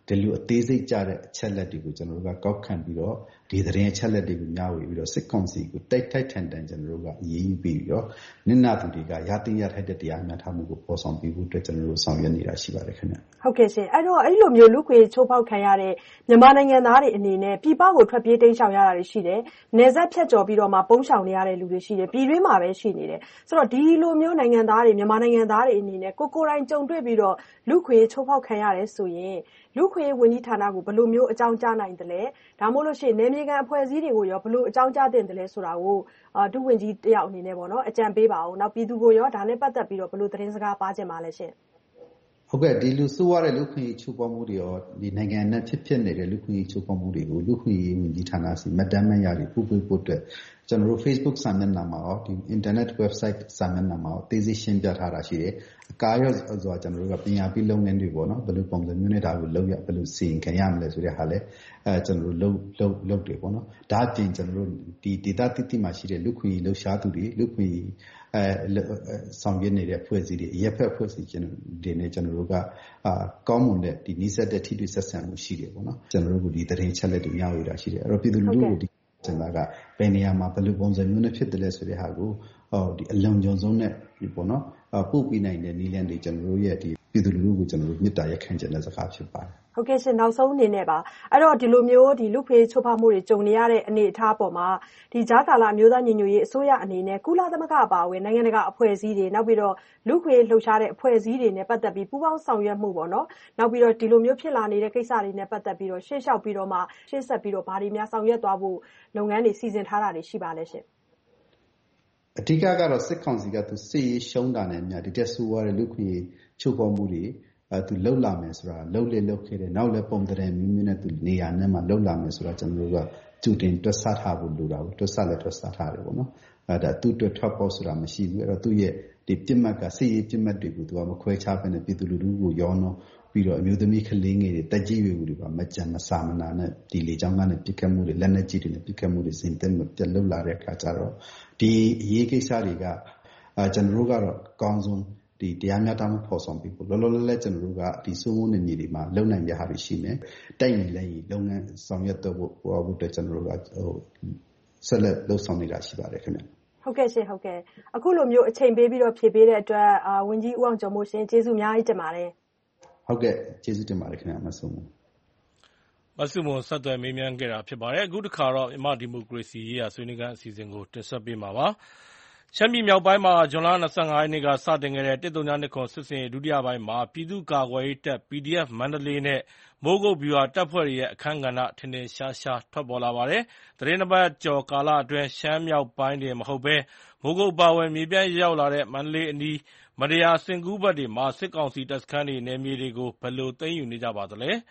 ဒီလိုအသေးစိတ်ကြတဲ့အချက်လက်တွေကိုကျွန်တော်တို့ကကောက်ခံပြီးတော့ဒီသတင်းအချက်လက်တွေကိုမျှဝေပြီးတော့စစ်ကောင်စီကိုတိုက်ထိုက်ထန်တန်ကျွန်တော်တို့ကအရေးယူပြီးတော့နစ်နာသူတွေကရတင်ရထိုက်တဲ့တရားမျှတမှုကိုပေါ်ဆောင်ပေးဖို့အတွက်ကျွန်တော်တို့ဆောင်ရွက်နေတာရှိပါတယ်ခင်ဗျဟုတ်ကဲ့ရှင်အဲ့တော့အဲ့လိုမျိုးလူခွေချိုးဖောက်ခံရတဲ့မြန်မာနိုင်ငံသားတွေအနေနဲ့ပြည်ပကိုထွက်ပြေးတိမ်းရှောင်ရတာတွေရှိတယ်နယ်စပ်ဖြတ်ကျော်ပြီးတော့မှပုန်းရှောင်နေရတဲ့လူတွေရှိတယ်ပြည်တွင်းမှာပဲရှိနေတယ်ဆိုတော့ဒီလိုမျိုးနိုင်ငံသားတွေမြန်မာနိုင်ငံသားတွေအနေနဲ့ကိုယ်တိုင်ကြုံတွေ့ပြီးတော့လူခွေချိုးဖောက်ခံရတယ်ဆိုရင်လူခွေဝန်ကြီးဌာနကိုဘယ်လိုမျိုးအကြောင်းကြားနိုင်တယ်လဲဒါမှမဟုတ်လို့ရှိရင်နယ်မြေခံအဖွဲ့အစည်းတွေကိုရောဘယ်လိုအကြောင်းကြားတင်တယ်လဲဆိုတာကိုဒုဝန်ကြီးတယောက်အနေနဲ့ပေါ့နော်အကြံပေးပါအောင်နောက်ပြည်သူကိုရောဒါနဲ့ပတ်သက်ပြီးတော့ဘယ်လိုသတင်းစကားပါချင်ပါလဲရှင်ဟုတ်ကဲ့ဒီလူဆိုးရတဲ့လူခွင့်ချိုးဖောက်မှုတွေရောဒီနိုင်ငံနဲ့ဖြစ်နေတဲ့လူခွင့်ချိုးဖောက်မှုတွေကိုလူခွင့်ဝန်ကြီးဌာနစီမှတ်တမ်းမှတ်ရတွေပို့ပေးဖို့အတွက်ကျွန်တော်တို့ Facebook စာမျက်နှာမှာရောဒီ Internet website စာမျက်နှာမှာရောသိသိရှင်းပြထားတာရှိတယ်အကားရောဆိုကျွန်တော်တို့ကပညာပေးလုပ်ငန်းတွေပေါ့နော်ဘယ်လိုပုံစံမျိုးနဲ့ဒါကိုလုပ်ရဘယ်လိုစီရင်ခံရမလဲဆိုတဲ့ဟာလဲကျွန်တော်တို့လုပ်တယ်ပေါ့နော်ဒါအပြင်ကျွန်တော်တို့ဒီ data တိမှာရှိတဲ့လူခွင့်လှူရှားသူတွေလူခွင့်ဆောင်ရွက်နေတဲ့ဖွဲ့စည်းတွေရပ်ဖက်ဖွဲ့စည်းတွေနဲ့ကျွန်တော်တို့ကကောင်းမွန်တဲ့ဒီနီးစပ်တဲ့ထိတွေ့ဆက်ဆံမှုရှိတယ်ပေါ့နော်ကျွန်တော်တို့ကဒီသတင်းချက်လက်တွေမျှဝေတာရှိတယ်အဲ့တော့ပြည်သူလူထုကိုဒီကျွန်တော်ကဘယ်နေရာမှာဘယ်လိုပုံစံမျိုးနဲ့ဖြစ်တယ်လဲဆိုတဲ့ဟာကိုဒီအလုံးကြုံဆုံးနဲ့ဒီပေါ့နော်ပို့ပြီးနိုင်တဲ့နည်းလမ်းတွေကျွန်တော်တို့ရဲ့ဒီပြည်သူလူထုကိုကျွန်တော်တို့မြစ်တာရက်ခံတဲ့စကားဖြစ်ပါတယ်ဟုတ်ကဲ့ရှင်နောက်ဆုံးအနေနဲ့ပါအဲ့တော့ဒီလိုမျိုးဒီလူခွေချိုးဖောက်မှုတွေကြုံနေရတဲ့အနေအထားပေါ်မှာဒီဂျာကာလာမျိုးသားညီညွတ်ရေးအစိုးရအနေနဲ့ကုလသမဂ္ဂအပါအဝင်နိုင်ငံတကာအဖွဲ့အစည်းတွေနောက်ပြီးတော့လူခွေလှုပ်ရှားတဲ့အဖွဲ့အစည်းတွေနဲ့ပတ်သက်ပြီးပူးပေါင်းဆောင်ရွက်မှုပေါ့နော်နောက်ပြီးတော့ဒီလိုမျိုးဖြစ်လာနေတဲ့ကိစ္စတွေနဲ့ပတ်သက်ပြီးတော့ရှေ့လျှောက်ပြီးတော့မှရှေ့ဆက်ပြီးတော့ဘာတွေများဆောင်ရွက်သွားဖို့လုပ်ငန်းတွေစီစဉ်ထားတာတွေရှိပါလဲရှင်အဓိကကတော့စစ်ကောင်စီကသူစစ်ရေးရှုံးတာနဲ့များဒီတက်ဆိုးရတဲ့လူခွေချိုးဖောက်မှုတွေသူလှုပ်လာမယ်ဆိုတာလှုပ်ခဲ့တယ်နောက်လည်းပုံတဲ့မျိုးမျိုးနဲ့သူနေရာနဲ့မှလှုပ်လာမယ်ဆိုတာကျွန်တော်တို့ကကျူတင်တွက်ဆထားဖို့လိုတာကိုတွက်ဆထားတယ်ပေါ့နော်ဒါသူ့အတွက်ထောက်ပေါက်ဆိုတာမရှိဘူးအဲ့တော့သူ့ရဲ့ဒီပြစ်မှတ်ကစစ်ရေးပြစ်မှတ်တွေကိုသူကမခွဲခြားဘဲနဲ့ပြည်သူလူထုကိုရောနှောပြီးတော့အမျိုးသမီးကလေးငယ်တွေတက်ကြီးရွယ်တွေပါမကြမ်းမစာမနာနဲ့ဒီလေကြောင်းကနေပြစ်ခတ်မှုတွေလက်နက်ကြီးတွေနဲ့ပြစ်ခတ်မှုတွေစဉ်တက်ပြတ်လှုပ်လာတဲ့အခါကျတော့ဒီအရေးကိစ္စတွေကကျွန်တော်တို့ကတော့အကောင်းဆုံးဒီတရားမျှတမှုဖော်ဆောင်ပြီးဖို့လောလောလတ်ကျွန်တော်တို့ကဒီစိုးမိုးနေမြေတွေမှာလုံနိုင်ရဟာတွေရှိနေတိုက်နေလဲလုပ်ငန်းဆောင်ရွက်တော့ဖို့အတွက်ကျွန်တော်တို့ကဆက်လက်လှုပ်ဆောင်နေတာရှိပါတယ်ခင်ဗျဟုတ်ကဲ့ရှင်ဟုတ်ကဲ့အခုလိုမျိုးအချိန်ပေးပြီးတော့ဖြည့်ပေးတဲ့အတွက်ဝန်ကြီးဦးအောင်ကျော်မိုးရှင်ကျေးဇူးအများကြီးတင်ပါတယ်ဟုတ်ကဲ့ကျေးဇူးတင်ပါတယ်ခင်ဗျမဆုမွန်ဆက်သွယ်မေးမြန်းခဲ့တာဖြစ်ပါတယ်အခုတစ်ခါတော့မြန်မာဒီမိုကရေစီရေးရာဆွေးနွေးခန်းအစီအစဉ်ကိုတင်ဆက်ပေးမှာပါရှမ်းပြည်မြောက်ပိုင်းမှာဇွန်လ25ရက်နေ့ကစတင်ခဲ့တဲ့1029စစ်စင်ရေးဒုတိယပိုင်းမှာပြည်သူ့ကာကွယ်ရေးတပ် PDF မန္တလေးနဲ့မိုးကုတ်ဗျူဟာတပ်ဖွဲ့တွေရဲ့အခန်းကဏ္ဍထင်ထင်ရှားရှားထွက်ပေါ်လာပါတယ်။သတင်းတစ်ပတ်ကျော်ကာလအတွင်းရှမ်းမြောက်ပိုင်းတင်မဟုတ်ဘဲမိုးကုတ်ပါဝင်မြေပြန့်ရောက်လာတဲ့မန္တလေးအနီးမတရားစင်ကူးဘက်တွေမှာစစ်ကောင်စီတပ်စခန်းတွေနယ်မြေတွေကိုဘယ်လိုသိမ်းယူနေကြပါသလဲ။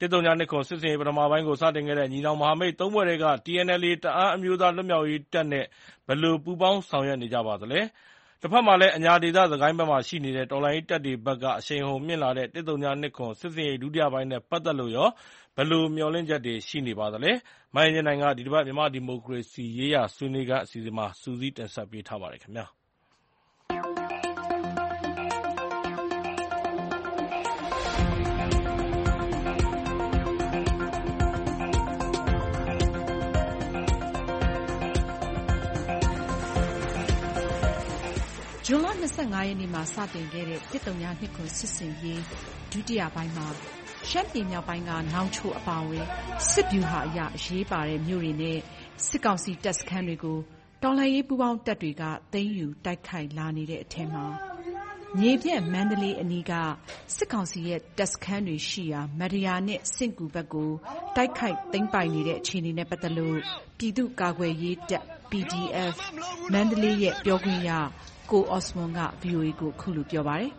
1029စစ်စင်ရေးပထမပိုင်းကိုစတင်ခဲ့တဲ့ညီနောင်မဟာမိတ်၃ဖွဲ့တွေက TNLA တအာင်းအမျိုးသားလွတ်မြောက်ရေးတပ်နဲ့ဘယ်လိုပူးပေါင်းဆောင်ရွက်နေကြပါသလဲ။တစ်ဖက်မှာလည်းအညာဒေသစကိုင်းဘက်မှာရှိနေတဲ့တော်လှန်ရေးတပ်တွေဘက်ကအရှိန်အဟုန်မြင့်လာတဲ့1029စစ်စင်ရေးဒုတိယပိုင်းနဲ့ပတ်သက်လို့ရောဘယ်လိုမျှော်လင့်ချက်တွေရှိနေပါသလဲ။မအင်ကြင်းနိုင်ကဒီတစ်ပတ်မြန်မာဒီမိုကရေစီရေးရာဆွေးနွေးခန်းအစီအစဉ်မှာစူးစီးတင်ဆက်ပေးထားပါတယ်ခင်ဗျာ။ဇွန်လ25ရက်နေ့မှာစတင်ခဲ့တဲ့1029စစ်စင်ရေးဒုတိယပိုင်းမှာရှမ်းပြည်မြောက်ပိုင်းကနောင်ချိုအပါအဝင်စစ်ဗျူဟာအရအရေးပါတဲ့မြို့တွေနဲ့စစ်ကောင်စီတပ်စခန်းတွေကိုတော်လှန်ရေးပူးပေါင်းတပ်တွေကသိမ်းယူတိုက်ခိုက်လာနေတဲ့အထက်မှာမြေပြန့်မန္တလေးအနီးကစစ်ကောင်စီရဲ့တပ်စခန်းတွေရှိရာမရယာနဲ့စင့်ကူဘက်ကိုတိုက်ခိုက်သိမ်းပိုက်နေတဲ့အခြေအနေနဲ့ပတ်သက်လို့ပြည်သူ့ကာကွယ်ရေးတပ် PDF မန္တလေးရဲ့ပြောခွင့်ရကိုအော့စမွန်က VOA ကိုခုလိုပြောပါတယ်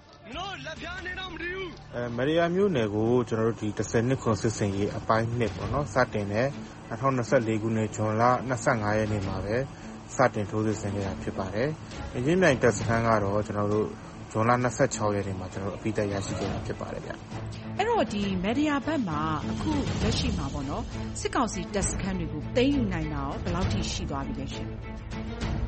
မရယာမြို့နယ်ကိုကျွန်တော်တို့ဒီ10စစ်စင်ရေးအပိုင်း1ပေါ့နော်စတင်တဲ့2024ခုနှစ်ဇွန်လ25ရက်နေ့မှာပဲစတင်ထိုးစစ်ဆင်ခဲ့တာဖြစ်ပါတယ်။ရင်းမြိုင်တပ်စခန်းကတော့ကျွန်တော်တို့ဇွန်လ26ရက်နေ့မှာကျွန်တော်တို့အပိသက်ရရှိခဲ့တာဖြစ်ပါတယ်ဗျ။အဲ့တော့ဒီမရယာဘက်မှာအခုလက်ရှိမှာပေါ့နော်စစ်ကောင်စီတပ်စခန်းတွေကိုသိမ်းယူနိုင်တာရောဘယ်လောက်ထိရှိသွားပြီလဲရှင်။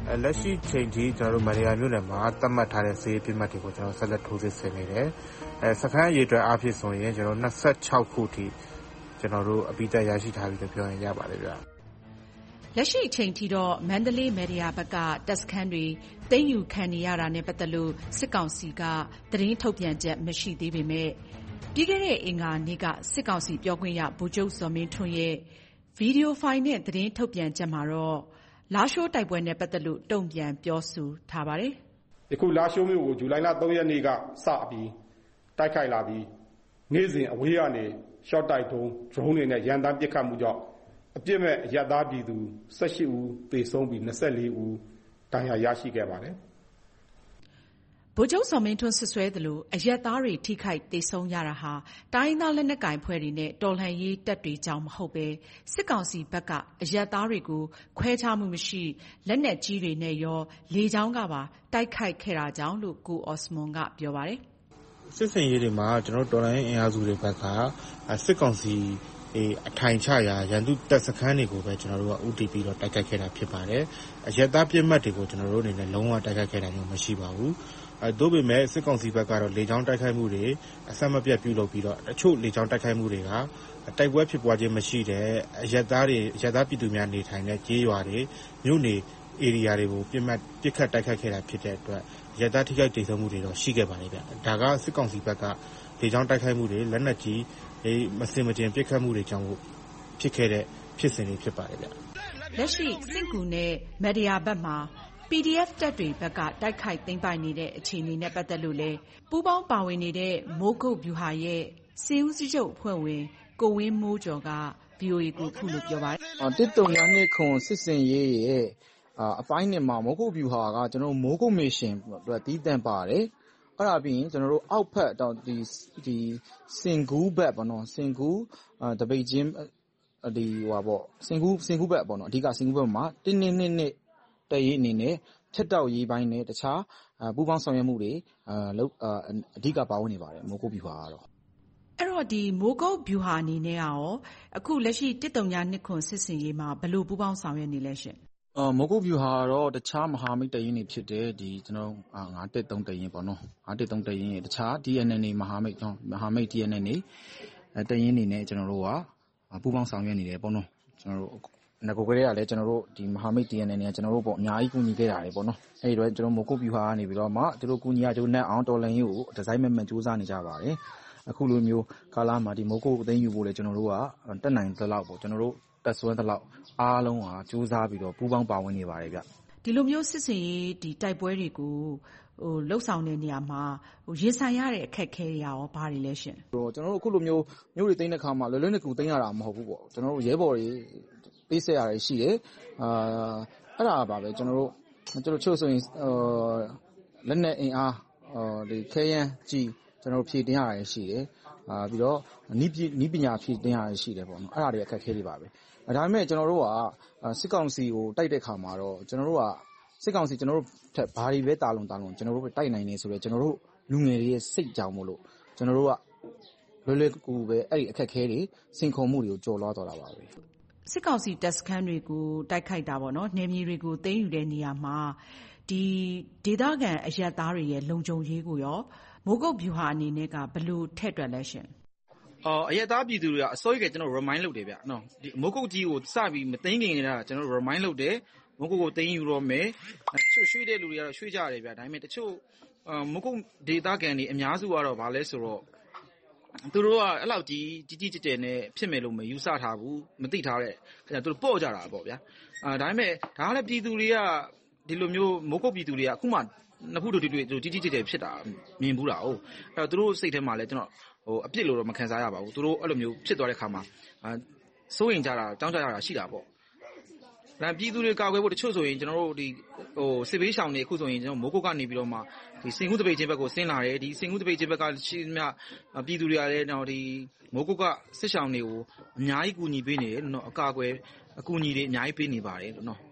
လက်ရှိချိန်ထိကျွန်တော်တို့မန္တရာမြို့နယ်မှာသတ်မှတ်ထားတဲ့စစ်ရေးပစ်မှတ်တွေကိုကျွန်တော်ဆက်လက်ထိုးစစ်ဆင်နေတယ်စခန်းအရေးအတွက်အားဖြင့်ဆိုရင်ကျွန်တော်26ခုထိကျွန်တော်တို့အပိသက်ရရှိထားပြီးတော့ပြောရင်ရပါတယ်ဗျလက်ရှိအချိန်ထိတော့မန္တလေးမယ်ရီယာဘက်ကတပ်စခန်းတွေသိမ်းယူခံနေရတာနဲ့ပတ်သက်လို့စစ်ကောင်စီကသတင်းထုတ်ပြန်ချက်မရှိသေးပေမဲ့ပြီးခဲ့တဲ့အင်္ဂါနေ့ကစစ်ကောင်စီပြောခွင့်ရဗိုလ်ချုပ်ဇော်မင်းထွန်းရဲ့ဗီဒီယိုဖိုင်နဲ့သတင်းထုတ်ပြန်ချက်မှာတော့လားရှိုးတိုက်ပွဲနဲ့ပတ်သက်လို့တုံ့ပြန်ပြောဆိုထားပါတယ်။ယခုလားရှိုးမြို့ကိုဇူလိုင်လ3ရက်နေ့ကစပြီးတိုက်ခိုက်လာပြီးနေ့စဉ်အဝေးကနေရှော့တိုက်ဒရုန်းတွေနဲ့ရန်တမ်းပစ်ခတ်မှုကြောင့်အပြစ်မဲ့အရပ်သားပြည်သူ18ဦးသေဆုံးပြီး24ဦးဒဏ်ရာရရှိခဲ့ပါတယ်။ဗိုလ်ချုပ်ဇော်မင်းထွန်းဆွဆွဲသလိုအရပ်သားတွေထိခိုက်သေဆုံးရတာဟာတိုင်းသားလက်နက်ကိုင်ဖွဲ့တွေနဲ့တော်လှန်ရေးတပ်တွေကြောင့်မဟုတ်ပဲစစ်ကောင်စီဘက်ကအရပ်သားတွေကိုခွဲခြားမှုမရှိလက်နက်ကြီးတွေနဲ့ရောလေကြောင်းကပါတိုက်ခိုက်ခဲ့တာကြောင့်လို့ကိုအော်စမွန်ကပြောပါတယ်။စစ်စင်ရေးတွေမှာကျွန်တော်တော်လှန်ရေးအင်အားစုတွေဘက်ကစစ်ကောင်စီအထိုင်ချရာရန်သူတပ်စခန်းတွေကိုပဲကျွန်တော်တို့ကဦးတည်ပြီးတော့တိုက်ခိုက်ခဲ့တာဖြစ်ပါတယ်။အရက်သားပြစ်မှတ်တွေကိုကျွန်တော်တို့အနေနဲ့လုံးဝတိုက်ခိုက်ခဲ့တာမျိုးမရှိပါဘူး။သို့ပေမဲ့စစ်ကောင်စီဘက်ကတော့လေကြောင်းတိုက်ခိုက်မှုတွေအဆက်မပြတ်ပြုလုပ်ပြီးတော့အချို့လေကြောင်းတိုက်ခိုက်မှုတွေကတိုက်ပွဲဖြစ်ပွားခြင်းမရှိတဲ့အရက်သားပြည်သူများနေထိုင်တဲ့ကြေးရွာတွေမြို့နေဧရိယာတွေကိုပစ်ခတ်တိုက်ခိုက်ခဲ့တာဖြစ်တဲ့အတွက်အရက်သားထိခိုက်ဒေဆုံးမှုတွေတော့ရှိခဲ့ပါတယ်ဗျ။ဒါကစစ်ကောင်စီဘက်ကလေကြောင်းတိုက်ခိုက်မှုတွေလက်နက်ကြီးမစင်မတင်ပစ်ခတ်မှုတွေကြောင့်ဖြစ်ခဲ့တဲ့ဖြစ်စဉ်တွေဖြစ်ပါတယ်ဗျ။လက်ရှိစင်ကူနဲ့မက်ဒီယာဘက်မှာ PDF တပ်တွေဘက်ကတိုက်ခိုက်သိမ်းပိုက်နေတဲ့အခြေအနေနဲ့ပတ်သက်လို့လဲပူးပေါင်းပါဝင်နေတဲ့မိုးကုတ်ဗျူဟာရဲ့စီဦးစီးချုပ်အဖွဲ့ဝင်ကိုဝင်းမိုးကျော်က VOA ကိုခုလိုပြောပါတယ်။132ခွန်စစ်စင်ရေးရဲ့အပိုင်းနဲ့မှာမိုးကုတ်ဗျူဟာကကျွန်တော်မိုးကုတ်မစ်ရှင်အတွက်တည်တံ့ပါတယ်။အဲ့ဒါပြီးရင်ကျွန်တော်တို့အောက်ဖက်တော့ဒီစင်ကူးဘက်ပေါ့နော်စင်ကူးတပိတ်ချင်းဒီဟိုပေါ့စင်ကူးဘက်ပေါ့နော်အဓိကစင်ကူးဘက်မှာ122တရေးအနေနဲ့ဖြတ်တောက်ရေးပိုင်းနဲ့တခြားပူးပေါင်းဆောင်ရွက်မှုတွေအဓိကပါဝင်နေပါတယ်မိုးကုတ်ဗျူဟာကတော့အဲ့တော့ဒီမိုးကုတ်ဗျူဟာအနေနဲ့ရောအခုလက်ရှိ132ခွန်စစ်စင်ရေးမှာဘယ်လိုပူးပေါင်းဆောင်ရွက်နေလဲရှင်မိုးကုတ်ဗျူဟာတော့တခြားမဟာမိတ်တရင်တွေဖြစ်တဲ့ဒီကျွန်တော်913တရင်ပေါ့နော်913တရင်တခြား DNN မဟာမိတ် DNN တရင်နေနဲ့ကျွန်တော်တို့ကပူးပေါင်းဆောင်ရွက်နေတယ်ပေါ့နော်ကျွန်တော်တို့ငကိုကလေးကလည်းကျွန်တော်တို့ဒီမဟာမိတ် DNN နဲ့ကျွန်တော်တို့ပေါ့အများကြီးကူညီခဲ့တာတွေပေါ့နော်အဲ့ဒီတော့ကျွန်တော်မိုးကုတ်ဗျူဟာကနေပြီးတော့မှသူတို့ကူညီရကျိုးနဲ့အောင်တော်လန်ရေးကိုဒီဇိုင်းမှန်စူးစမ်းနေကြပါတယ်အခုလိုမျိုးကာလာမှာဒီမိုးကုတ်အသိမ်းယူဖို့လေကျွန်တော်တို့ကတက်နိုင်သလောက်ပေါ့ကျွန်တော်တို့တက်ဆွမ်းသလောက်အားလုံးဟာစူးစမ်းပြီးတော့ပူးပေါင်းပါဝင်နေပါတယ်ဗျဒီလိုမျိုးစစ်စင်ရေးဒီတိုက်ပွဲတွေကိုလှုပ်ဆောင်တဲ့နေရာမှာရင်ဆိုင်ရတဲ့အခက်အခဲတွေရောဘာတွေလဲရှင်ကျွန်တော်တို့အခုလိုမျိုးမျိုးတွေသိမ်းတဲ့ခါမှာလွယ်လွယ်နဲ့ကူသိမ်းရတာမဟုတ်ဘူးပေါ့ကျွန်တော်တို့ရဲဘော်တွေပေးဆက်ရတယ်ရှိတယ်အဲ့ဒါပါပဲကျွန်တော်တို့ချို့ဆိုရင်လက်နက်အင်အားဒီခဲယမ်းကြီးကျွန်တော်တို့ဖြည့်တင်ရတာရှိတယ်ပြီးတော့နီးပညာဖြည့်တင်ရတာရှိတယ်ပေါ့နော်အဲ့ဒါတွေအခက်အခဲတွေပါပဲဒါပေမဲ့ကျွန်တော်တို့ကစစ်ကောင်စီကိုတိုက်တဲ့ခါမှာတော့ကျွန်တော်တို့ကစစ်ကောင်စီကျွန်တော်တို့ထက်ဘာတွေပဲတာလုံကျွန်တော်တို့ပဲတိုက်နိုင်နေဆိုတော့ကျွန်တော်တို့လူငယ်တွေရဲ့စိတ်ကြောင့်မို့လို့ကျွန်တော်တို့ကလွယ်လွယ်ကူပဲအဲ့ဒီအခက်အခဲတွေစင်ခုံမှုတွေကိုကြော်လွှားတော့တာပါပဲစစ်ကောင်စီတပ်စခန်းတွေကိုတိုက်ခိုက်တာပေါ့နော်နယ်မြေတွေကိုသိမ်းယူတဲ့နေရာမှာဒီဒေသခံအရပ်သားတွေရဲ့လုံခြုံရေးကိုရောမိုးကုတ်ဗျူဟာအနေနဲ့ကဘယ်လိုထည့်တွက်လဲရှင်အရက်သားပြည်သူတွေကအစိုးရကကျွန်တော် remind လုပ်တယ်ဗျနော်ဒီမိုးကုတ်ကြီးကိုစပြီးမသိမ်းခင်နေတာကျွန်တော် remind လုပ်တယ်မိုးကုတ်ကိုသိမ်းယူတော့မယ်ရွှေ့တဲ့လူတွေကတော့ရွှေ့ကြရတယ်ဗျဒါပေမဲ့တချို့မိုးကုတ်ဒေသခံတွေအများစုကတော့ဗာလဲဆိုတော့သူတို့ကအဲ့လောက်ကြီးကြဲနဲ့ဖြစ်မယ်လို့မယူဆထားဘူးမသိထားတဲ့ခင်ဗျာသူတို့ပေါ့ကြတာပေါ့ဗျာဒါပေမဲ့ဒါကလည်းပြည်သူတွေကဒီလိုမျိုးမိုးကုတ်ပြည်သူတွေကအခုမှနှစ်ခုတို့တွေ့ကြီးကြဲဖြစ်တာမြင်ဘူးတာဟုတ်အဲ့တော့သူတို့စိတ်ထဲမှာလည်းကျွန်တော်အပြစ်လို့တော့မခံစားရပါဘူးသူတို့အဲ့လိုမျိုးဖြစ်သွားတဲ့ခါမှာစိုးရင်ကြတာတောင်းကြရတာရှိတာပေါ့ဒါပြည်သူတွေကာကွယ်ဖို့တချို့ဆိုရင်ကျွန်တော်တို့ဒီစစ်ဘေးရှောင်တွေအခုဆိုရင်ကျွန်တော်မိုးကုတ်ကနေပြီးတော့မှဒီစင်ကူးတပိတ်ချင်းဘက်ကိုဆင်းလာတယ်ဒီစင်ကူးတပိတ်ချင်းဘက်ကရှိမြပြည်သူတွေကလည်းတော့ဒီမိုးကုတ်ကစစ်ရှောင်တွေကိုအများကြီးကူညီပေးနေတယ်နော်အကာအကွယ်အကူအညီတွေအများကြီးပေးနေပါတယ်နော်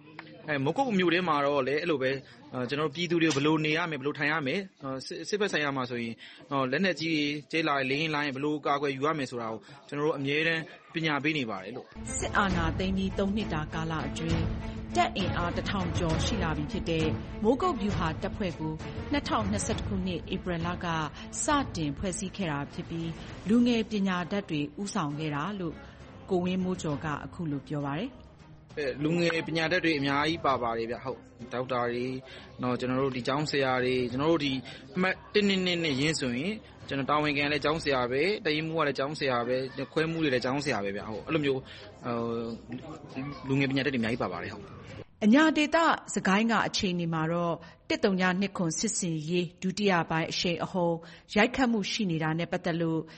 မကုတ်မြို့ထဲမှာတော့လည်းအဲ့လိုပဲကျွန်တော်တို့ပြည်သူတွေဘယ်လိုနေရမယ်ဘယ်လိုထိုင်ရမယ်စစ်ဘက်ဆိုင်ရာမှာဆိုရင်လက်နက်ကြီးကျဲလာလင်းလိုင်းဘယ်လိုကာကွယ်ယူရမယ်ဆိုတာကိုကျွန်တော်တို့အမြဲတမ်းပညာပေးနေပါတယ်လို့စစ်အာဏာသိမ်းပြီး3နှစ်တာကာလအတွင်းတပ်အင်အား1000ကျော်ရှိလာပြီဖြစ်တဲ့မိုးကုတ်ဗျူဟာတပ်ဖွဲ့ကို2021ခုနှစ်ဧပြီလကစတင်ဖွဲ့စည်းခဲ့တာဖြစ်ပြီးလူငယ်ပညာတတ်တွေဦးဆောင်ခဲ့တာလို့ကိုဝင်းမိုးကျော်ကအခုလိုပြောပါတယ်လူငယ်ပညာတတ်တွေအများကြီးပါပါတယ်ဗျဟုတ်ဒေါက်တာတွေကျွန်တော်တို့ဒီကျောင်းဆရာတွေကျွန်တော်တို့ဒီအမှတ်1နဲ့ရင်းဆိုရင်ကျွန်တော်တာဝန်ခံလည်းကျောင်းဆရာပဲတရင်မှုကလည်းကျောင်းဆရာပဲခွဲမှုတွေလည်းကျောင်းဆရာပဲဗျဟုတ်အဲ့လိုမျိုးလူငယ်ပညာတတ်တွေအများကြီးပါပါတယ်ဟုတ်အညာဒေသစကိုင်းကအခြေအနေမှာတော့139ခုစစ်စင်ရေးဒုတိယပိုင်းအရှိန်အဟုန်ရိုက်ခတ်မှုရှိနေတာနဲ့ပတ်သက်လို့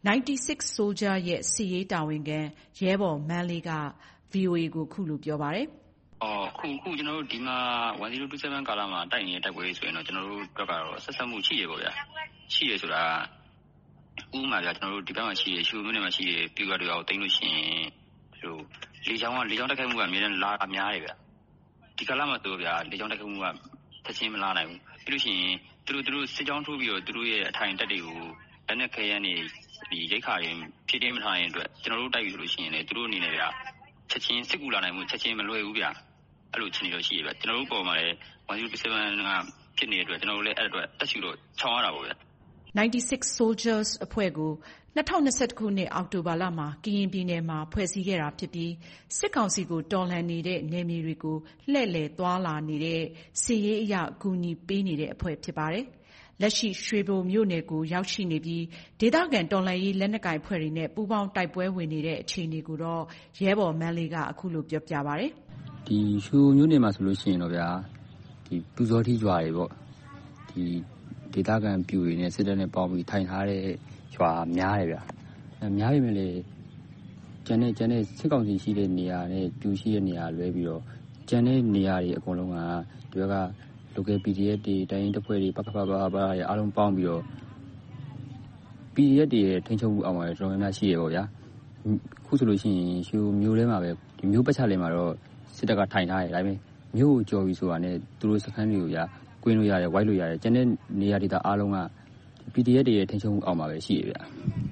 96 Soldier ရဲ့စစ်ရေးတာဝန်ခံရဲဘော်မန်းလေးက VOA ကိုခုလိုပြောပါတယ်ခုကျွန်တော်တို့ဒီမှာ1027ကာလမှာတိုက်နေတဲ့တိုက်ပွဲဆိုရင်တော့ကျွန်တော်တို့ဘက်ကတော့ဆက်ဆက်မှုရှိရပေါ့ဗျာရှိရဆိုတာဥပမာဗျာကျွန်တော်တို့ဒီဘက်မှာရှိရရှူမြို့နယ်မှာရှိရပြူကတွေအောင်တိမ့်လို့ရှိရင်ဟိုလေချောင်းတက်ခိုက်မှုကအများနဲ့လာအများတယ်ဗျာဒီကာလမှာဆိုဗျာလေချောင်းတက်ခိုက်မှုကချက်ချင်းမလာနိုင်ဘူးပြီးလို့ရှိရင်သူတို့စစ်ကြောင်းထိုးပြီးတော့သူတို့ရဲ့အထိုင်တက်တွေကိုလက်နက်ခဲယမ်းတွေဒီရိတ်ခါတွေဖြည့်တင်းမထားရင်အတွက်ကျွန်တော်တို့တိုက်ပြီဆိုလို့ရှိရင်လည်းသူတို့အနေနဲ့ဗျာချက်ချင်းစစ်ကူလာနိုင်မှုချက်ချင်းမလွယ်ဘူးဗျာအဲ့လိုအခြေအနေတော့ရှိရဗျာကျွန်တော်တို့ပေါ်မှာလည်း1027ကဖြစ်နေတဲ့အတွက်ကျွန်တော်တို့လည်းအဲ့အတွက်တက်ရှိတော့ချောင်းရတာပေါ့ဗျာ 96 Soldiers အဖွဲ့ကို2021ခုနှစ်အောက်တိုဘာလမှာကရင်ပြည်နယ်မှာဖွဲ့စည်းခဲ့တာဖြစ်ပြီးစစ်ကောင်စီကိုတော်လှန်နေတဲ့နယ်မြေတွေကိုလှည့်လည်သွားလာနေတဲ့စစ်ရေးအရအကူအညီပေးနေတဲ့အဖွဲ့ဖြစ်ပါတယ်။လက်ရှိရွှေဘိုမြို့နယ်ကိုရောက်ရှိနေပြီးဒေသခံတော်လှန်ရေးလက်နက်ကိုင်အဖွဲ့တွေနဲ့ပူးပေါင်းတိုက်ပွဲဝင်နေတဲ့အခြေအနေကိုတော့ရဲဘော်မန်းလေးကအခုလိုပြောပြပါတယ်။ဒီရွှေဘိုမြို့နယ်မှာဆိုလို့ရှိရင်တော့ဗျာဒီပူဇော်ထီးရွာတွေပေါ့ဒီဒေသခံပြူတွေနဲ့စစ်တပ်နဲ့ပေါင်းပြီးထိုင်ထားတဲ့ရွာများတယ်ဗျ။များပြီမဲ့လေကျန်တဲ့စစ်ကောင်စီရှိတဲ့နေရာနဲ့ပြူရှိတဲ့နေရာလွဲပြီးတော့ကျန်တဲ့နေရာတွေအကုန်လုံးကဒီဘက်ကlocal PDF တွေတိုင်းတပ်ဖွဲ့တွေပကပပရအားလုံးပေါင်းပြီးတော့ PDF တွေရဲ့ထိန်းချုပ်မှုအောက်မှာတော်တော်များများရှိရပေါ့ဗျာခုဆိုလို့ရှိရင်ရွှေမျိုးထဲမှာပဲဒီမျိုးပတ်ချလဲမှာတော့စစ်တပ်ကထိုင်ထားတယ်ဒါပေမဲ့မျိုးကိုကြော်ပြီးဆိုတာနဲ့သူတို့စခန်းတွေကိုဗျာကွင်းလို့ရတယ်ဝိုက်လို့ရတယ်ကျန်တဲ့နေရာဒေသအားလုံးက PDF တွေရဲ့ထိန်းချုပ်မှုအောက်မှာပဲရှိရဗျာ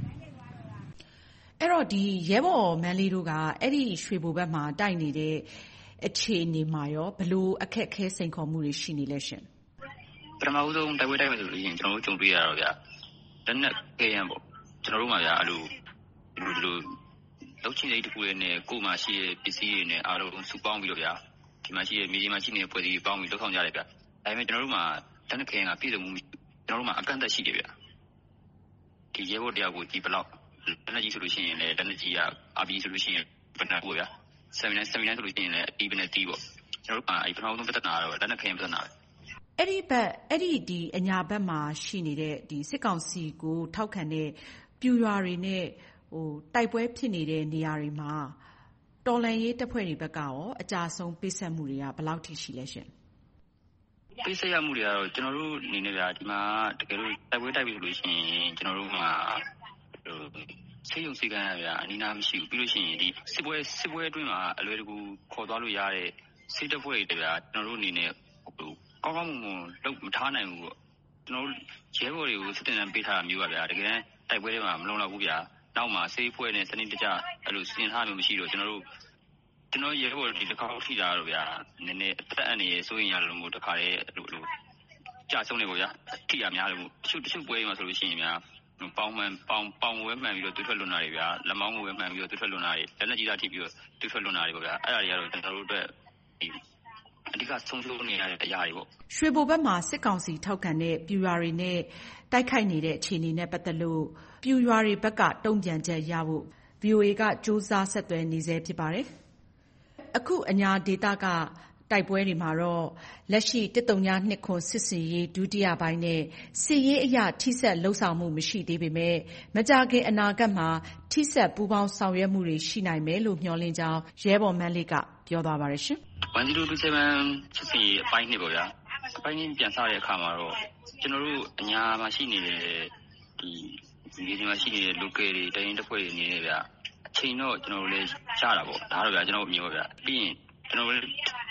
အဲ့တော့ဒီရဲဘော်မန်းလေးတို့ကအဲ့ဒီရွှေဘိုဘက်မှာတိုက်နေတဲ့အခြေအနေမှာရောဘလို့အခက်ခဲစိန်ခေါ်မှုတွေရှိနေလဲရှင်ပထမဦးဆုံးတိုက်ပွဲတိုက်မယ်ဆိုလို့ရှိရင်ကျွန်တော်တို့ကြုံတွေ့ရတော့ဗျာလက်နက်ခဲယမ်းပေါ့ကျွန်တော်တို့မှာဗျာအဲ့လိုလောက်ချင်းလေးတခုလေးနဲ့ကိုယ်မှာရှိတဲ့ပစ္စည်းတွေနဲ့အားလုံးစုပေါင်းပြီးတော့ဗျာဒီမှာရှိတဲ့မြေကြီးမှာရှိနေတဲ့ဖွဲ့စည်းပေါင်းပြီးလောက်ဆောင်ကြတယ်ဗျာဒါပေမဲ့ကျွန်တော်တို့မှာလက်နက်ခဲယမ်းကပြည့်စုံမှုကျွန်တော်တို့မှာအကန့်အသတ်ရှိတယ်ဗျာဒီရဲဘော်တရားကိုဒီဘလောက်လက်နက်ကြီးဆိုလို့ရှိရင်လည်းလက်နက်ကြီးကအပြီးဆိုလို့ရှိရင်ဘယ်နှကိုဗျာဆယ်မီနစ်ဆိုလို့ရှိရင်လည်းအတီးပဲနဲ့တီးပေါ့ကျွန်တော်တို့ကအဲ့ပထမဆုံးပြဿနာတော့လက်နက်ခဲယမ်းပြဿနာပဲအဲ့ဒီဒီအညာဘက်မှာရှိနေတဲ့ဒီစစ်ကောင်စီကိုထောက်ခံတဲ့ပြူရွာတွေနဲ့တိုက်ပွဲဖြစ်နေတဲ့နေရာတွေမှာတော်လှန်ရေးတပ်ဖွဲ့တွေဘက်ကရောအကြဆုံးပေးဆက်မှုတွေကဘယ်လောက်ထိရှိလဲရှင်ပေးဆက်ရမှုတွေကတော့ကျွန်တော်တို့အနေနဲ့ဗျာဒီမှာတကယ်လို့တိုက်ပွဲတိုက်ပြီဆိုလို့ရှိရင်ကျွန်တော်တို့မှာဆေးရုံစီကံဗျာအနီးနားမရှိဘူးပြီးလို့ရှိရင်ဒီစစ်ပွဲအတွင်းမှာအလွယ်တကူခေါ်သွားလို့ရတဲ့ဆေးတပ်ဖွဲ့တွေဗျာကျွန်တော်တို့အနေနဲ့ကောင်းကောင်းမွန်မွန်လုပ်မထားနိုင်ဘူးပေါ့ကျွန်တော်တို့ရဲဘော်တွေကိုစစ်တင်တန်းပေးထားတာမျိုးပါဗျာတကယ်တမ်းတိုက်ပွဲတွေမှာမလုံလောက်ဘူးဗျာနောက်မှာဆေးဖွဲ့နဲ့စနစ်တကျအဲ့လိုစဉ်းစားမျိုးမရှိတော့ကျွန်တော်ရဲဘော်ဒီတစ်ခါထိတာတော့ဗျာနည်းနည်းအသက်အန္တရာယ်စိုးရင်ရလို့မို့တစ်ခါတည်းအဲ့လိုကြာဆုံးနေပေါ့ဗျာထိရများလို့တချို့ပွဲတွေမှာဆိုလို့ရှိရင်ဗျာပေါင်ဝဲမှန်ပြီးတော့တွေးထွက်လွန်တာတွေဗျာလက်မောင်းဝဲမှန်ပြီးတော့တွေးထွက်လွန်တာတွေလက်လက်ကြီးသားထိပြီးတော့တွေးထွက်လွန်တာတွေပေါ့ဗျာအဲ့ဒါတွေကတော့ကျွန်တော်တို့အတွက်အဓိကဆုံးရှုံးနေရတဲ့အရာတွေပေါ့ရွှေဘိုဘက်မှာစစ်ကောင်စီထောက်ခံတဲ့ပြူရွာတွေနဲ့တိုက်ခိုက်နေတဲ့အခြေအနေနဲ့ပတ်သက်လို့ပြူရွာတွေဘက်ကတုံ့ပြန်ချက်ရဖို့ VOA ကစူးစမ်းဆက်သွယ်နေဆဲဖြစ်ပါတယ်အခုအညာဒေသကတိုက်ပွဲတွေမှာတော့လက်ရှိ102ခုစစ်စင်ရေးဒုတိယပိုင်းနဲ့စစ်ရေးအရထိစက်လှုပ်ဆောင်မှုမရှိသေးပေမဲ့မကြာခင်အနာဂတ်မှာထိစက်ပူးပေါင်းဆောင်ရွက်မှုတွေရှိနိုင်မယ်လို့မျှော်လင့်ကြောင်းရဲဘော်မန်းလေးကပြောသွားပါတယ်ရှင် 1027စစ်စင်ရေးအပိုင်းနှစ်ပေါ့ဗျာအပိုင်းနှစ်ပြန်စတဲ့အခါမှာတော့ကျွန်တော်တို့အညာမှာရှိနေတဲ့ဒီမြေမှာရှိနေတဲ့ local တွေတိုင်းတစ်ဖွဲ့တွေနေနေဗျာအချိန်တော့ကျွန်တော်တို့လည်းကြားတာပေါ့ဒါတော့ဗျာကျွန်တော်အမြင်ပါဗျာပြီးရင်ကျွန်တော်တို့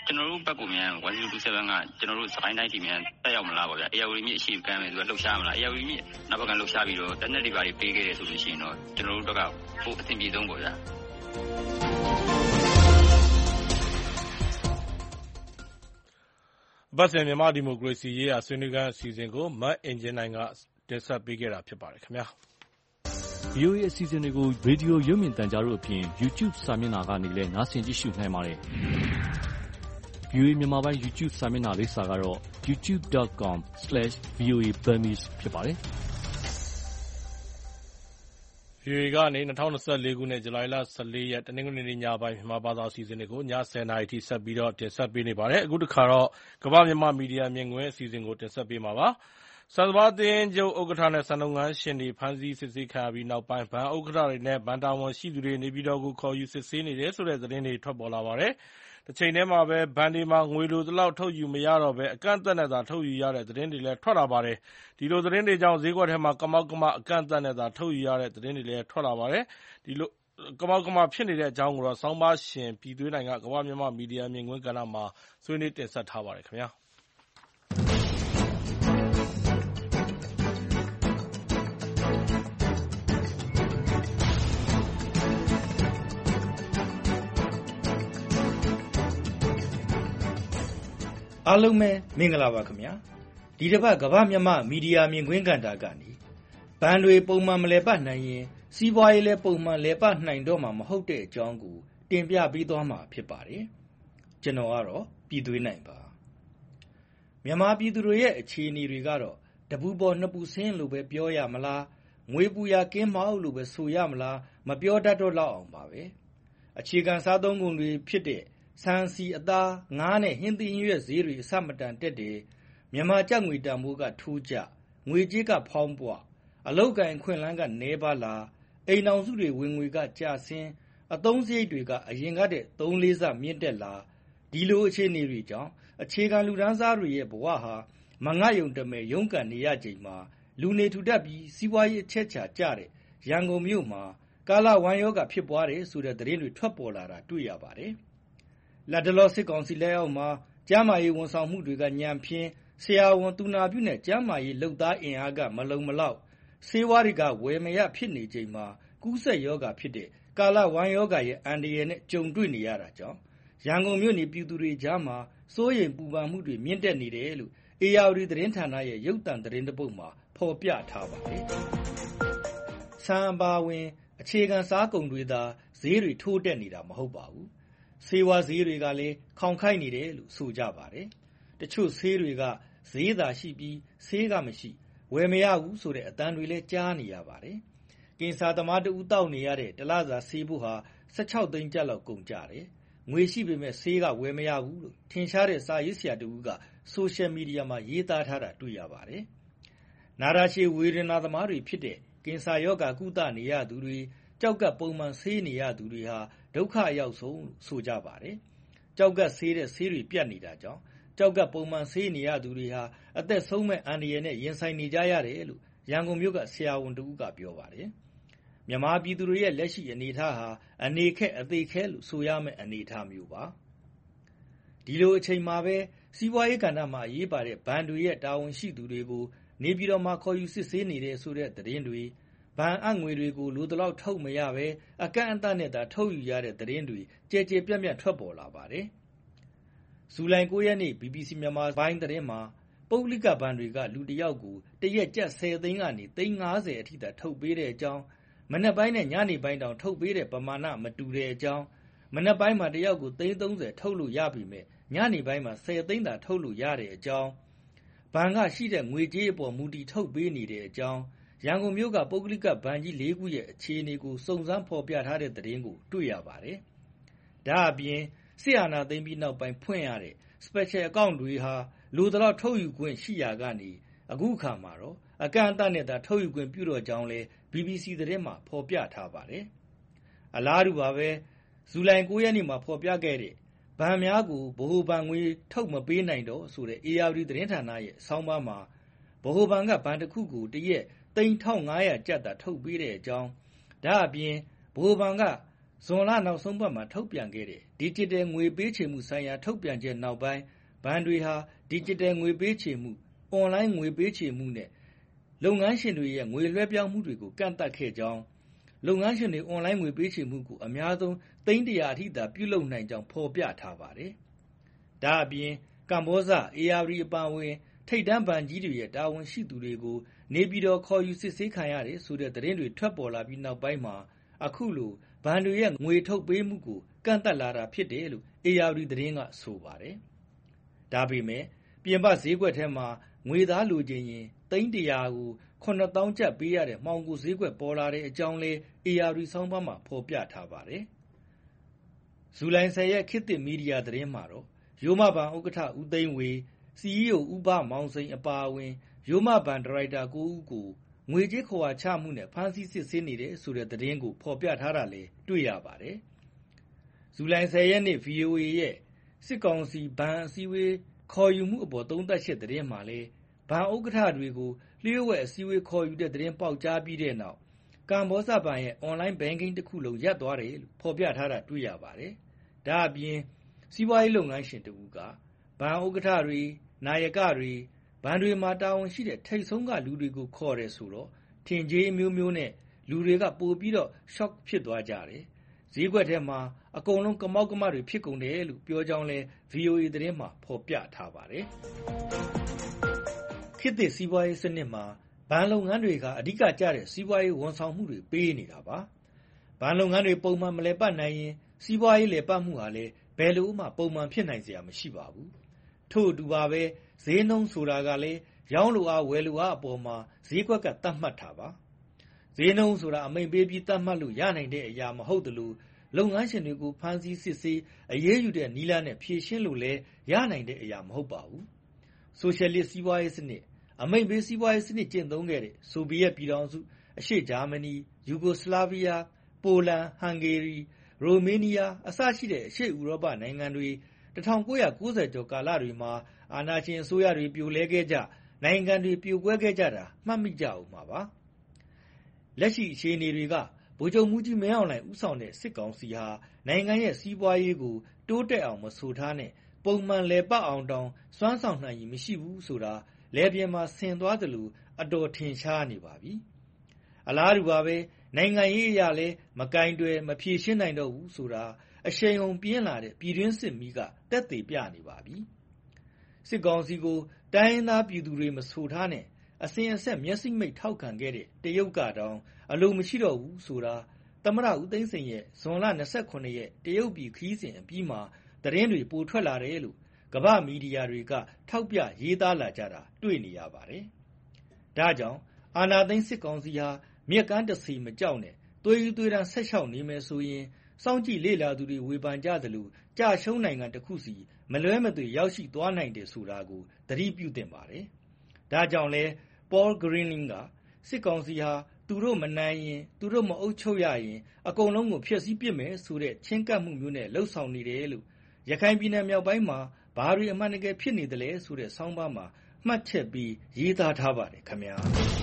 ကျွန်တော်တို့ဘက်ကိုမြန်1027ကကျွန်တော်တို့စကိုင်းတိုင်းတီမြန်တက်ရောက်မလားပေါ့ဗျာ AR မြစ်အရှိကမ်းမယ်သူကလှုပ်ရှားမလား AR မြစ်နောက်ဘက်ကလှုပ်ရှားပြီးတော့တက်နက်တွေပါပေးခဲ့တယ်ဆိုလို့ရှိရင်တော့ကျွန်တော်တို့တော့ပိုအဆင်ပြေဆုံးပေါ့ဗျာဘတ်စင်မြန်မာဒီမိုကရေစီရေးရာဆွေးနွေးခန်းအစီအစဉ်ကိုမတ်အင်ဂျင်နိုင်ကတင်ဆက်ပေးခဲ့တာဖြစ်ပါတယ်ခင်ဗျာ VOA အစီအစဉ်တွေကိုရေဒီယိုရုပ်မြင်သံကြားတို့အပြင် YouTube စာမျက်နှာကနေလည်းနားဆင်ကြည့်ရှုနိုင်ပါတယ်။ VOA မြန်မာပိုင်း YouTube စာမျက်နှာလိပ်စာကတော့ youtube.com/VOA Burmese ဖြစ်ပါတယ်။ VOA ကနေ2024ခုနှစ်ဇူလိုင်လ14ရက်တနင်္ဂနွေနေ့ညပိုင်းမြန်မာဘာသာအစီအစဉ်တွေကိုည10:00နာရီထိဆက်ပြီးတော့တင်ဆက်ပေးနေပါတယ်။အခုတစ်ခါတော့ကမ္ဘာမြန်မာမီဒီယာမြင်ကွင်းအစီအစဉ်ကိုတင်ဆက်ပေးမှာပါ။ဆန်စပါးအသင်းချုပ်ဥက္ကဋ္ဌနဲ့ဆန်လုပ်ငန်းရှင်တွေဖမ်းဆီးစစ်ဆေးခံရပြီးနောက်ပိုင်းဘဏ်ဥက္ကဋ္ဌတွေနဲ့ဘဏ်တာဝန်ရှိသူတွေနေပြည်တော်ကိုခေါ်ယူစစ်ဆေးနေတယ်ဆိုတဲ့သတင်းတွေထွက်ပေါ်လာပါတယ်။တချိန်တည်းမှာပဲဘဏ်တွေမှာငွေလိုသလောက်ထုတ်ယူမရတော့ဘဲအကန့်အသတ်နဲ့သာထုတ်ယူရတဲ့သတင်းတွေလည်းထွက်လာပါတယ်။ဒီလိုသတင်းတွေကြောင့်ဈေးကွက်ထဲမှာကမောက်ကမအကန့်အသတ်နဲ့သာထုတ်ယူရတဲ့သတင်းတွေလည်းထွက်လာပါတယ်။ဒီလိုကမောက်ကမဖြစ်နေတဲ့အကြောင်းကိုတော့ဆောင်းပါးရှင်ပြည်သွေးနိုင်ကကမ္ဘာမြန်မာမီဒီယာမြင်ကွင်းကဏ္ဍမှာဆွေးနွေးတင်ဆက်ထားပါတယ်ခင်ဗျာ။အားလုံးပဲမင်္ဂလာပါခင်ဗျာဒီတစ်ပတ်ကမ္ဘာမြန်မာမီဒီယာမြင်ကွင်းကဏ္ဍကနေဘဏ်တွေပုံမှန်မလည်ပတ်နိုင်ရင်စီးပွားရေးလည်းပုံမှန်လည်ပတ်နိုင်တော့မှာမဟုတ်တဲ့အကြောင်းကိုတင်ပြပေးသွားမှာဖြစ်ပါတယ်ကျွန်တော်ကတော့ပြည်သွေးနိုင်ပါမြန်မာပြည်သူတွေရဲ့အခြေအနေတွေကတော့တပူပေါ်နှစ်ပူဆင်းလို့ပဲပြောရမလားငွေပူရကင်းမောက်လို့ပဲဆိုရမလားမပြောတတ်တော့လောက်အောင်ပါပဲအခြေခံစားသုံးကုန်တွေဖြစ်တဲ့ဆန်စီအသားငါးနဲ့ဟင်းသီးဟင်းရွက်ဈေးတွေအဆမတန်တက်တယ်မြန်မာကျပ်ငွေတန်ဖိုးကထိုးကျငွေကြေးကဖောင်းပွားအလောက်ကန်ခွင့်လန်းကနဲပါလာအိမ်အောင်စုတွေဝင်ငွေကကျဆင်းအသုံးစရိတ်တွေကအရင်ကတည်းက3-4ဆမြင့်တက်လာဒီလိုအခြေအနေတွေကြောင့်အခြေခံလူဒန်းစားတွေရဲ့ဘဝဟာမငတ်ယုံတမဲ့ရုန်းကန်နေရချိန်မှာလူနေထူထပ်ပြီးစီးပွားရေးအချက်ချာကျတဲ့ရန်ကုန်မြို့မှာကာလဝမ်းယောဂဖြစ်ပွားတယ်ဆိုတဲ့သတင်းတွေထွက်ပေါ်လာတာတွေ့ရပါတယ်လက်တလောစစ်ကောင်စီလက်အောက်မှာကျန်းမာရေးဝန်ဆောင်မှုတွေကညံပြင်းဆရာဝန်သူနာပြုနဲ့ကျန်းမာရေးလုပ်သားအင်အားကမလုံမလောက်ဆေးဝါးတွေကဝယ်မရဖြစ်နေချိန်မှာကူးစက်ရောဂါဖြစ်တဲ့ကာလဝမ်းရောဂါရဲ့အန္တရာယ်နဲ့ကြုံတွေ့နေရတာကြောင့်ရန်ကုန်မြို့နေပြည်သူတွေကြားမှာစိုးရိမ်ပူပန်မှုတွေမြင့်တက်နေတယ်လို့ARသတင်းဌာနရဲ့ရုပ်သံသတင်းတစ်ပုဒ်မှာဖော်ပြထားပါတယ်။ဆန်အပါဝင်အခြေခံစားကုန်တွေသာဈေးတွေထိုးတက်နေတာမဟုတ်ပါဘူး။ဆေးဝါးဈေးတွေကလည်းခေါင်ခိုက်နေတယ်လို့ဆိုကြပါတယ်။တချို့ဆေးတွေကဈေးသာရှိပြီးဆေးကမရှိဝယ်မရဘူးဆိုတဲ့အတန်တွေလည်းကြားနေရပါတယ်။ကင်ဆာသမားတူတောက်နေရတဲ့တလစာဆေးဖို့ဟာ16သိန်းကျပ်လောက်ကုန်ကြတယ်။ငွေရှိပေမဲ့ဆေးကဝယ်မရဘူးလို့ထင်ရှားတဲ့စာရေးဆရာတူကဆိုရှယ်မီဒီယာမှာရေးသားထားတာတွေ့ရပါတယ်။နာတာရှည်ဝေဒနာသမားတွေဖြစ်တဲ့ကင်ဆာရောဂါကုသနေရသူတွေကြောက်ကပ်ပုံမှန်ဆေးနေရသူတွေဟာဒုက္ခရောက်ဆုံးဆိုကြပါတယ်။ကြောက်ကပ်ဆေးတဲ့ဆေးတွေပြတ်နေတာကြောင့်ကြောက်ကပ်ပုံမှန်ဆေးနေရသူတွေဟာအသက်ဆုံးမဲ့အန္တရာယ်နဲ့ရင်ဆိုင်နေကြရတယ်လို့ရန်ကုန်မြို့ကဆရာဝန်တူကပြောပါတယ်။မြန်မာပြည်သူတွေရဲ့လက်ရှိအနေအထားဟာအနေခက်အသေးခဲလို့ဆိုရမယ့်အနေအထားမျိုးပါ။ဒီလိုအချိန်မှာပဲစီးပွားရေးကဏ္ဍမှာအရေးပါတဲ့ဘဏ်တွေရဲ့တာဝန်ရှိသူတွေကိုနေပြည်တော်မှာခေါ်ယူစစ်ဆေးနေတဲ့ဆိုတဲ့သတင်းတွေဘဏ်အငွေတွေကိုလိုသလောက်ထုတ်မရပဲအကန့်အသတ်နဲ့သာထုတ်ယူရတဲ့သတင်းတွေကြဲကြဲပြန့်ပြန့်ထွက်ပေါ်လာပါတယ်။ဇူလိုင်9ရက်နေ့ BBC မြန်မာပိုင်းသတင်းမှာပုဂ္ဂလိကဘဏ်တွေကလူတစ်ယောက်ကိုတရက်ကျပ်10သိန်းကနေ350အထိသာထုတ်ပေးတဲ့အကြောင်းမနက်ပိုင်းနဲ့ညနေပိုင်းတောင်ထုတ်ပေးတဲ့ပမာဏမတူတဲ့အကြောင်းမနက်ပိုင်းမှာတစ်ယောက်ကို330ထုတ်လို့ရပြီမဲ့ညနေပိုင်းမှာ10သိန်းသာထုတ်လို့ရတဲ့အကြောင်းဘဏ်ကရှိတဲ့ငွေကြေးအပေါ်မူတည်ထုတ်ပေးနေတဲ့အကြောင်းရန်ကုန်မြို့ကပုဂ္ဂလိကဘဏ်ကြီး၄ခုရဲ့အခြေအနေကိုစုံစမ်းဖော်ပြထားတဲ့သတင်းကိုတွေ့ရပါတယ်။ဒါအပြင်စစ်အာဏာသိမ်းပြီးနောက်ပိုင်းဖွင့်ရတဲ့ Special Account တွေဟာလိုသလောက်ထုတ်ယူခွင့်ရှိရာကနေအခုအခါမှာတော့အကန့်အသတ်နဲ့သာထုတ်ယူခွင့်ပြုတော့ကြောင်းလဲ BBC သတင်းမှာဖော်ပြထားပါတယ်။အလားတူပါပဲဇူလိုင်9ရက်နေ့မှာဖော်ပြခဲ့တဲ့ဘဏ်များကိုဗဟိုဘဏ်ငွေထုတ်မပေးနိုင်တော့ဆိုတဲ့ AR သတင်းဌာနရဲ့ဆောင်းပါးမှာဗဟိုဘဏ်ကဘဏ်တစ်ခုကိုတရက်3500ကျပ်သာထုတ်ပေးတဲ့အကြောင်းဒါအပြင်ဗဟိုဘဏ်ကဇွန်လနောက်ဆုံးပတ်မှာထုတ်ပြန်ခဲ့တဲ့ Digital ငွေပေးချေမှုဆိုင်ရာထုတ်ပြန်ချက်နောက်ပိုင်းဘဏ်တွေဟာ Digital ငွေပေးချေမှု Online ငွေပေးချေမှုနဲ့လုပ်ငန်းရှင်တွေရဲ့ငွေလွှဲပြောင်းမှုတွေကိုကန့်သတ်ခဲ့ကြောင်းလုပ်ငန်းရှင်တွေ Online ငွေပေးချေမှုကိုအများဆုံးသိန်း100အထိသာပြုလုပ်နိုင်ကြောင်းဖော်ပြထားပါတယ်။ဒါအပြင်ကမ္ဘောဇ ARD အပါအဝင်ထိပ်တန်းဘဏ်ကြီးတွေရဲ့တာဝန်ရှိသူတွေကိုနေပြည်တော်ခေါ်ယူစစ်ဆေးခံရတယ်ဆိုတဲ့သတင်းတွေထွက်ပေါ်လာပြီးနောက်ပိုင်းမှာအခုလိုဘဏ်တွေရဲ့ငွေထုတ်ပေးမှုကိုကန့်သတ်လာတာဖြစ်တယ်လို့ ARD သတင်းကဆိုပါတယ်။ဒါပေမဲ့ပြင်ပဈေးကွက်ထဲမှာငွေသားလိုချင်ရင်သိန်း100ကို9000ကျပ်ပေးရတဲ့မှောင်ခိုဈေးကွက်ပေါ်လာတဲ့အကြောင်းလဲ ARD ဆောင်းပါးမှာဖော်ပြထားပါတယ်။ဇူလိုင်10ရက်ခေတ်သစ်မီဒီယာသတင်းမှာတော့ရိုးမဘဏ်ဥက္ကဋ္ဌဦးသိန်းဝေ CEO ဦးဘမောင်စိန်အပါအဝင်ရိုးမဘဏ်ဒါရိုက်တာ9ဦးကိုငွေကြေးခဝါချမှုနဲ့ဖမ်းဆီးစစ်ဆေးနေတဲ့ဆိုတဲ့သတင်းကိုဖော်ပြထားတာလည်းတွေ့ရပါတယ်။ဇူလိုင်10ရက်နေ့ VOA ရဲ့စစ်ကောင်စီဘဏ်အစည်းအဝေးခေါ်ယူမှုအပေါ်သုံးသပ်ချက်သတင်းမှာလည်းဘဏ်ဥက္ကဋ္ဌတွေကိုလျှို့ဝှက်အစည်းအဝေးခေါ်ယူတဲ့သတင်းပေါက်ကြားပြီးတဲ့နောက်ကမ္ဘောဇဘဏ်ရဲ့ Online Banking တစ်ခုလုံးရပ်သွားတယ်လို့ဖော်ပြထားတာတွေ့ရပါတယ်။ဒါအပြင်စီးပွားရေးလုပ်ငန်းရှင်တဦးကဘဏ်ဥက္ကဋ္ဌတွေနာယကတွေဘဏ်တွေမှာတာဝန်ရှိတဲ့ထိပ်ဆုံးကလူတွေကိုခေါ်တယ်ဆိုတော့ထင်ကြေးမျိုးမျိုးနဲ့လူတွေကပို့ပြီးတော့ shock ဖြစ်သွားကြတယ်။ဈေးကွက်ထဲမှာအကုန်လုံးကမောက်ကမတွေဖြစ်ကုန်တယ်လို့ပြောကြောင်းလဲ VOA သတင်းမှာဖော်ပြထားပါတယ်။ခေတ်သစ်စီးပွားရေးစနစ်မှာဘဏ်လုပ်ငန်းတွေကအဓိကကျတဲ့စီးပွားရေးဝန်ဆောင်မှုတွေပေးနေတာပါ။ဘဏ်လုပ်ငန်းတွေပုံမှန်မလည်ပတ်နိုင်ရင်စီးပွားရေးလည်ပတ်မှုဟာလည်းဘယ်လိုမှပုံမှန်ဖြစ်နိုင်စရာမရှိပါဘူး။ထို့အတူပါပဲဈေးနှုန်းဆိုတာကလည်းရောင်းလိုအားဝယ်လိုအားအပေါ်မှာဈေးကွက်ကသတ်မှတ်တာပါ။ဈေးနှုန်းဆိုတာအမိန့်ပေးပြီးသတ်မှတ်လို့ရနိုင်တဲ့အရာမဟုတ်သလိုလုပ်ငန်းရှင်တွေကိုဖမ်းဆီးစစ်ဆေးအရေးယူတဲ့နည်းလမ်းနဲ့ဖြေရှင်းလို့လည်းရနိုင်တဲ့အရာမဟုတ်ပါဘူး။ဆိုရှယ်လစ်စီးပွားရေးစနစ်အမိန့်ပေးစီးပွားရေးစနစ်ကျင့်သုံးခဲ့တဲ့ဆိုဗီယက်ပြည်ထောင်စုအရှေ့ဂျာမနီယူဂိုစလာဗီးယားပိုလန်ဟန်ဂေရီရိုမေးနီးယားအစရှိတဲ့အရှေ့ဥရောပနိုင်ငံတွေ1990ကျော်ကာလတွေမှာအာဏာရှင်အစိုးရတွေပြိုလဲခဲ့ကြနိုင်ငံတွေပြိုကွဲခဲ့ကြတာမှတ်မိကြအောင်ပါပါလက်ရှိအခြေအနေတွေကဗိုလ်ချုပ်မှုကြီးမင်းအောင်လှိုင်ဦးဆောင်တဲ့စစ်ကောင်စီဟာနိုင်ငံရဲ့စီးပွားရေးကိုတိုးတက်အောင်မဆိုထားနဲ့ပုံမှန်လည်ပတ်အောင်တောင်စွမ်းဆောင်နိုင်ရင်မရှိဘူးဆိုတာလဲပြင်မှာဆင်သွားတယ်လို့အတော်ထင်ရှားနေပါပြီအလားတူပါပဲနိုင်ငံရေးအရာလဲမကင်တွယ်မဖြေရှင်းနိုင်တော့ဘူးဆိုတာအရှိန်အဟုန်ပြင်းလာတဲ့ပြည်တွင်းစစ်မီးကတက်သေးပြနေပါပြီစစ်ကောင်စီကိုတိုင်းရင်းသားပြည်သူတွေမဆိုထားနဲ့အစဉ်အဆက်မျက်စိမိတ်ထောက်ခံခဲ့တဲ့တရုတ်ကတောင်အလိုမရှိတော့ဘူးဆိုတာသမ္မတဦးသိန်းစိန်ရဲ့ဇွန်လ29ရက်တရုတ်ပြည်ခရီးစဉ်အပြီးမှာသတင်းတွေပိုထွက်လာတယ်လို့ကမ္ဘာမီဒီယာတွေကထောက်ပြရေးသားလာကြတာတွေ့နေရပါတယ်။ဒါကြောင့်အာဏာသိမ်းစစ်ကောင်စီဟာမြက်ကမ်းတစီမကြောက်နဲ့သွေးသွေးတန်းဆက်လျှောက်နေမယ်ဆိုရင်စောင့်ကြည့်လေ့လာသူတွေဝေဖန်ကြသလိုကြာရှုံးနိုင်ငံတစ်ခုစီမလွဲမသွေရောက်ရှိသွားနိုင်တယ်ဆိုတာကိုသတိပြုသင့်ပါတယ်။ဒါကြောင့်လဲ Paul Greening ကစစ်ကောင်စီဟာသူတို့မနိုင်ရင်သူတို့မအုပ်ချုပ်ရရင်အကုန်လုံးကိုဖျက်ဆီးပစ်မယ်ဆိုတဲ့ချင်းကပ်မှုမျိုးနဲ့လှုပ်ဆောင်နေတယ်လို့ရခိုင်ပြည်နယ်မြောက်ပိုင်းမှာဘာတွေအမှန်တကယ်ဖြစ်နေသလဲဆိုတဲ့ဆောင်းပါးမှာမှတ်ချက်ပြီးရေးသားထားပါတယ်ခင်ဗျာ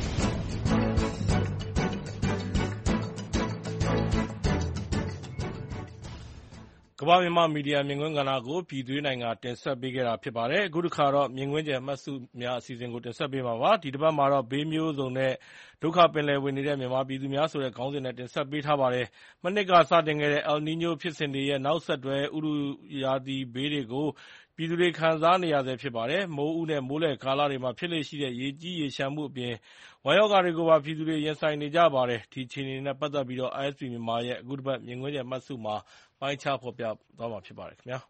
ကမ္ဘာမြန်မာမီဒီယာမြင်ကွင်းကဏ္ဍကိုပြည်သွေးနိုင်ငံတင်ဆက်ပေးခဲ့တာဖြစ်ပါတယ်။အခုတစ်ခါတော့မြင်ကွင်းကျယ်မှတ်စုများအစီအစဉ်ကိုတင်ဆက်ပေးမှာပါ။ဒီတစ်ပတ်မှာတော့ဘေးမျိုးစုံနဲ့ဒုက္ခပင်လယ်ဝင်နေတဲ့မြန်မာပြည်သူများဆိုတဲ့ခေါင်းစဉ်နဲ့တင်ဆက်ပေးထားပါတယ်။မနှစ်ကစတင်ခဲ့တဲ့ El Niño ဖြစ်စဉ်တွေရဲ့နောက်ဆက်တွဲဥတုရာသီဘေးတွေကိုပြည်သူတွေခံစားနေရဆဲဖြစ်ပါတယ်။မိုးဦးနဲ့မိုးလယ်ကာလတွေမှာဖြစ်လေ့ရှိတဲ့ရေကြီးရေလျှံမှုအပြင်ဝမ်းရောဂါတွေကိုပါပြည်သူတွေရင်ဆိုင်နေကြပါတယ်။ဒီအခြေအနေနဲ့ပတ်သက်ပြီးတော့ ISP မြန်မာရဲ့အခုတစ်ပတ်မြင်ကွင်းကျယ်မှတ်စုမှာပိုင်းခြားဖော်ပြသွားမှာဖြစ်ပါတယ်ခင်ဗျာ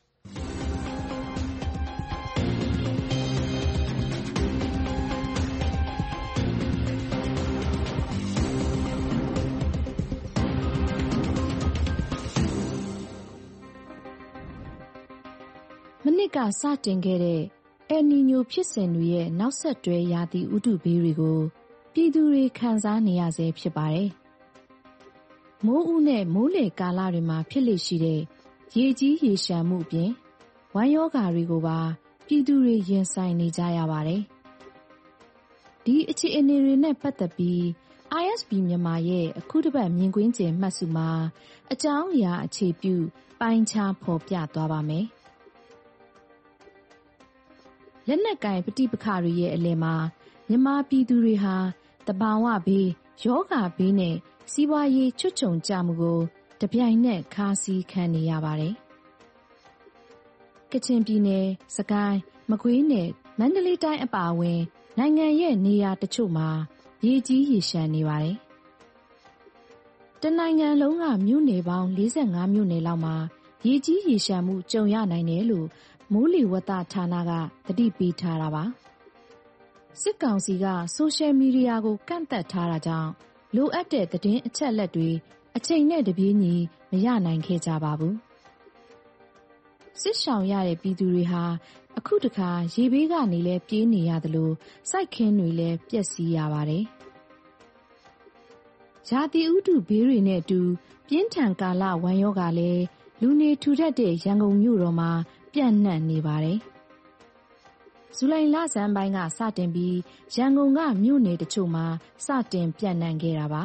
မနှစ်ကစတင်ခဲ့တဲ့ El Niño ဖြစ်စဉ်တွေရဲ့နောက်ဆက်တွဲရာသီဥတုဘေးတွေကိုပြည်သူတွေခံစားနေရဆဲဖြစ်ပါတယ်။မိုးဦးနဲ့မိုးလေကာလတွေမှာဖြစ်လေရှိတဲ့ရေကြီးရေလျှံမှုအပြင်ဝမ်းရောဂါတွေကိုပါပြည်သူတွေရင်ဆိုင်နေကြရပါတယ်။ဒီအခြေအနေတွေနဲ့ပတ်သက်ပြီး ISB မြန်မာရဲ့အခုတစ်ပတ်မြင်ကွင်းကျယ်မှတ်စုမှာအကြောင်းအရာအခြေပြုပိုင်းခြားဖော်ပြသွားပါမယ်။လက်နက်ကိုင်ပဋိပက္ခတွေရဲ့အလယ်မှာမြန်မာပြည်သူတွေဟာတဘာဝဘေးယောဂဘေးနဲ့စီးပွားရေးချွတ်ချုံကြမှုကိုတပြိုင်နက်ခါးစည်းခံနေရပါတယ်။ကချင်ပြည်နယ်၊စကိုင်း၊မကွေးနဲ့မန္တလေးတိုင်းအပါအဝင်နိုင်ငံရဲ့နေရာတချို့မှာရေကြီးရေလျှံနေပါတယ်။တနိုင်ငံလုံးကမြို့နယ်ပေါင်း45မြို့နယ်လောက်မှာရေကြီးရေလျှံမှုကြုံရနိုင်တယ်လို့မိုးလေဝသဌာနကသတိပေးထားတာပါ။စစ်ကောင်စီကဆိုရှယ်မီဒီယာကိုကန့်သတ်ထားတာကြောင့်လိုအပ်တဲ့သတင်းအချက်အလက်တွေအချိန်နဲ့တပြေးညီမရနိုင်ခဲ့ကြပါဘူး။စစ်ရှောင်ရတဲ့ပြည်သူတွေဟာအခုတခါရေဘေးကနေလဲပြေးနေရသလိုစိုက်ခင်းတွေလည်းပျက်စီးရပါတယ်။ရာသီဥတုဘေးတွေနဲ့အတူပြင်းထန်ကာလဝမ်းရောဂါလည်းလူနေထူထပ်တဲ့ရန်ကုန်မြို့တော်မှာပြန့်နှံ့နေပါတယ်။ဇူလိုင်လဆန်းပိုင်းကစတင်ပြီးရန်ကုန်ကမြို့နယ်တချို့မှာစတင်ပြန့်နှံ့ခဲ့တာပါ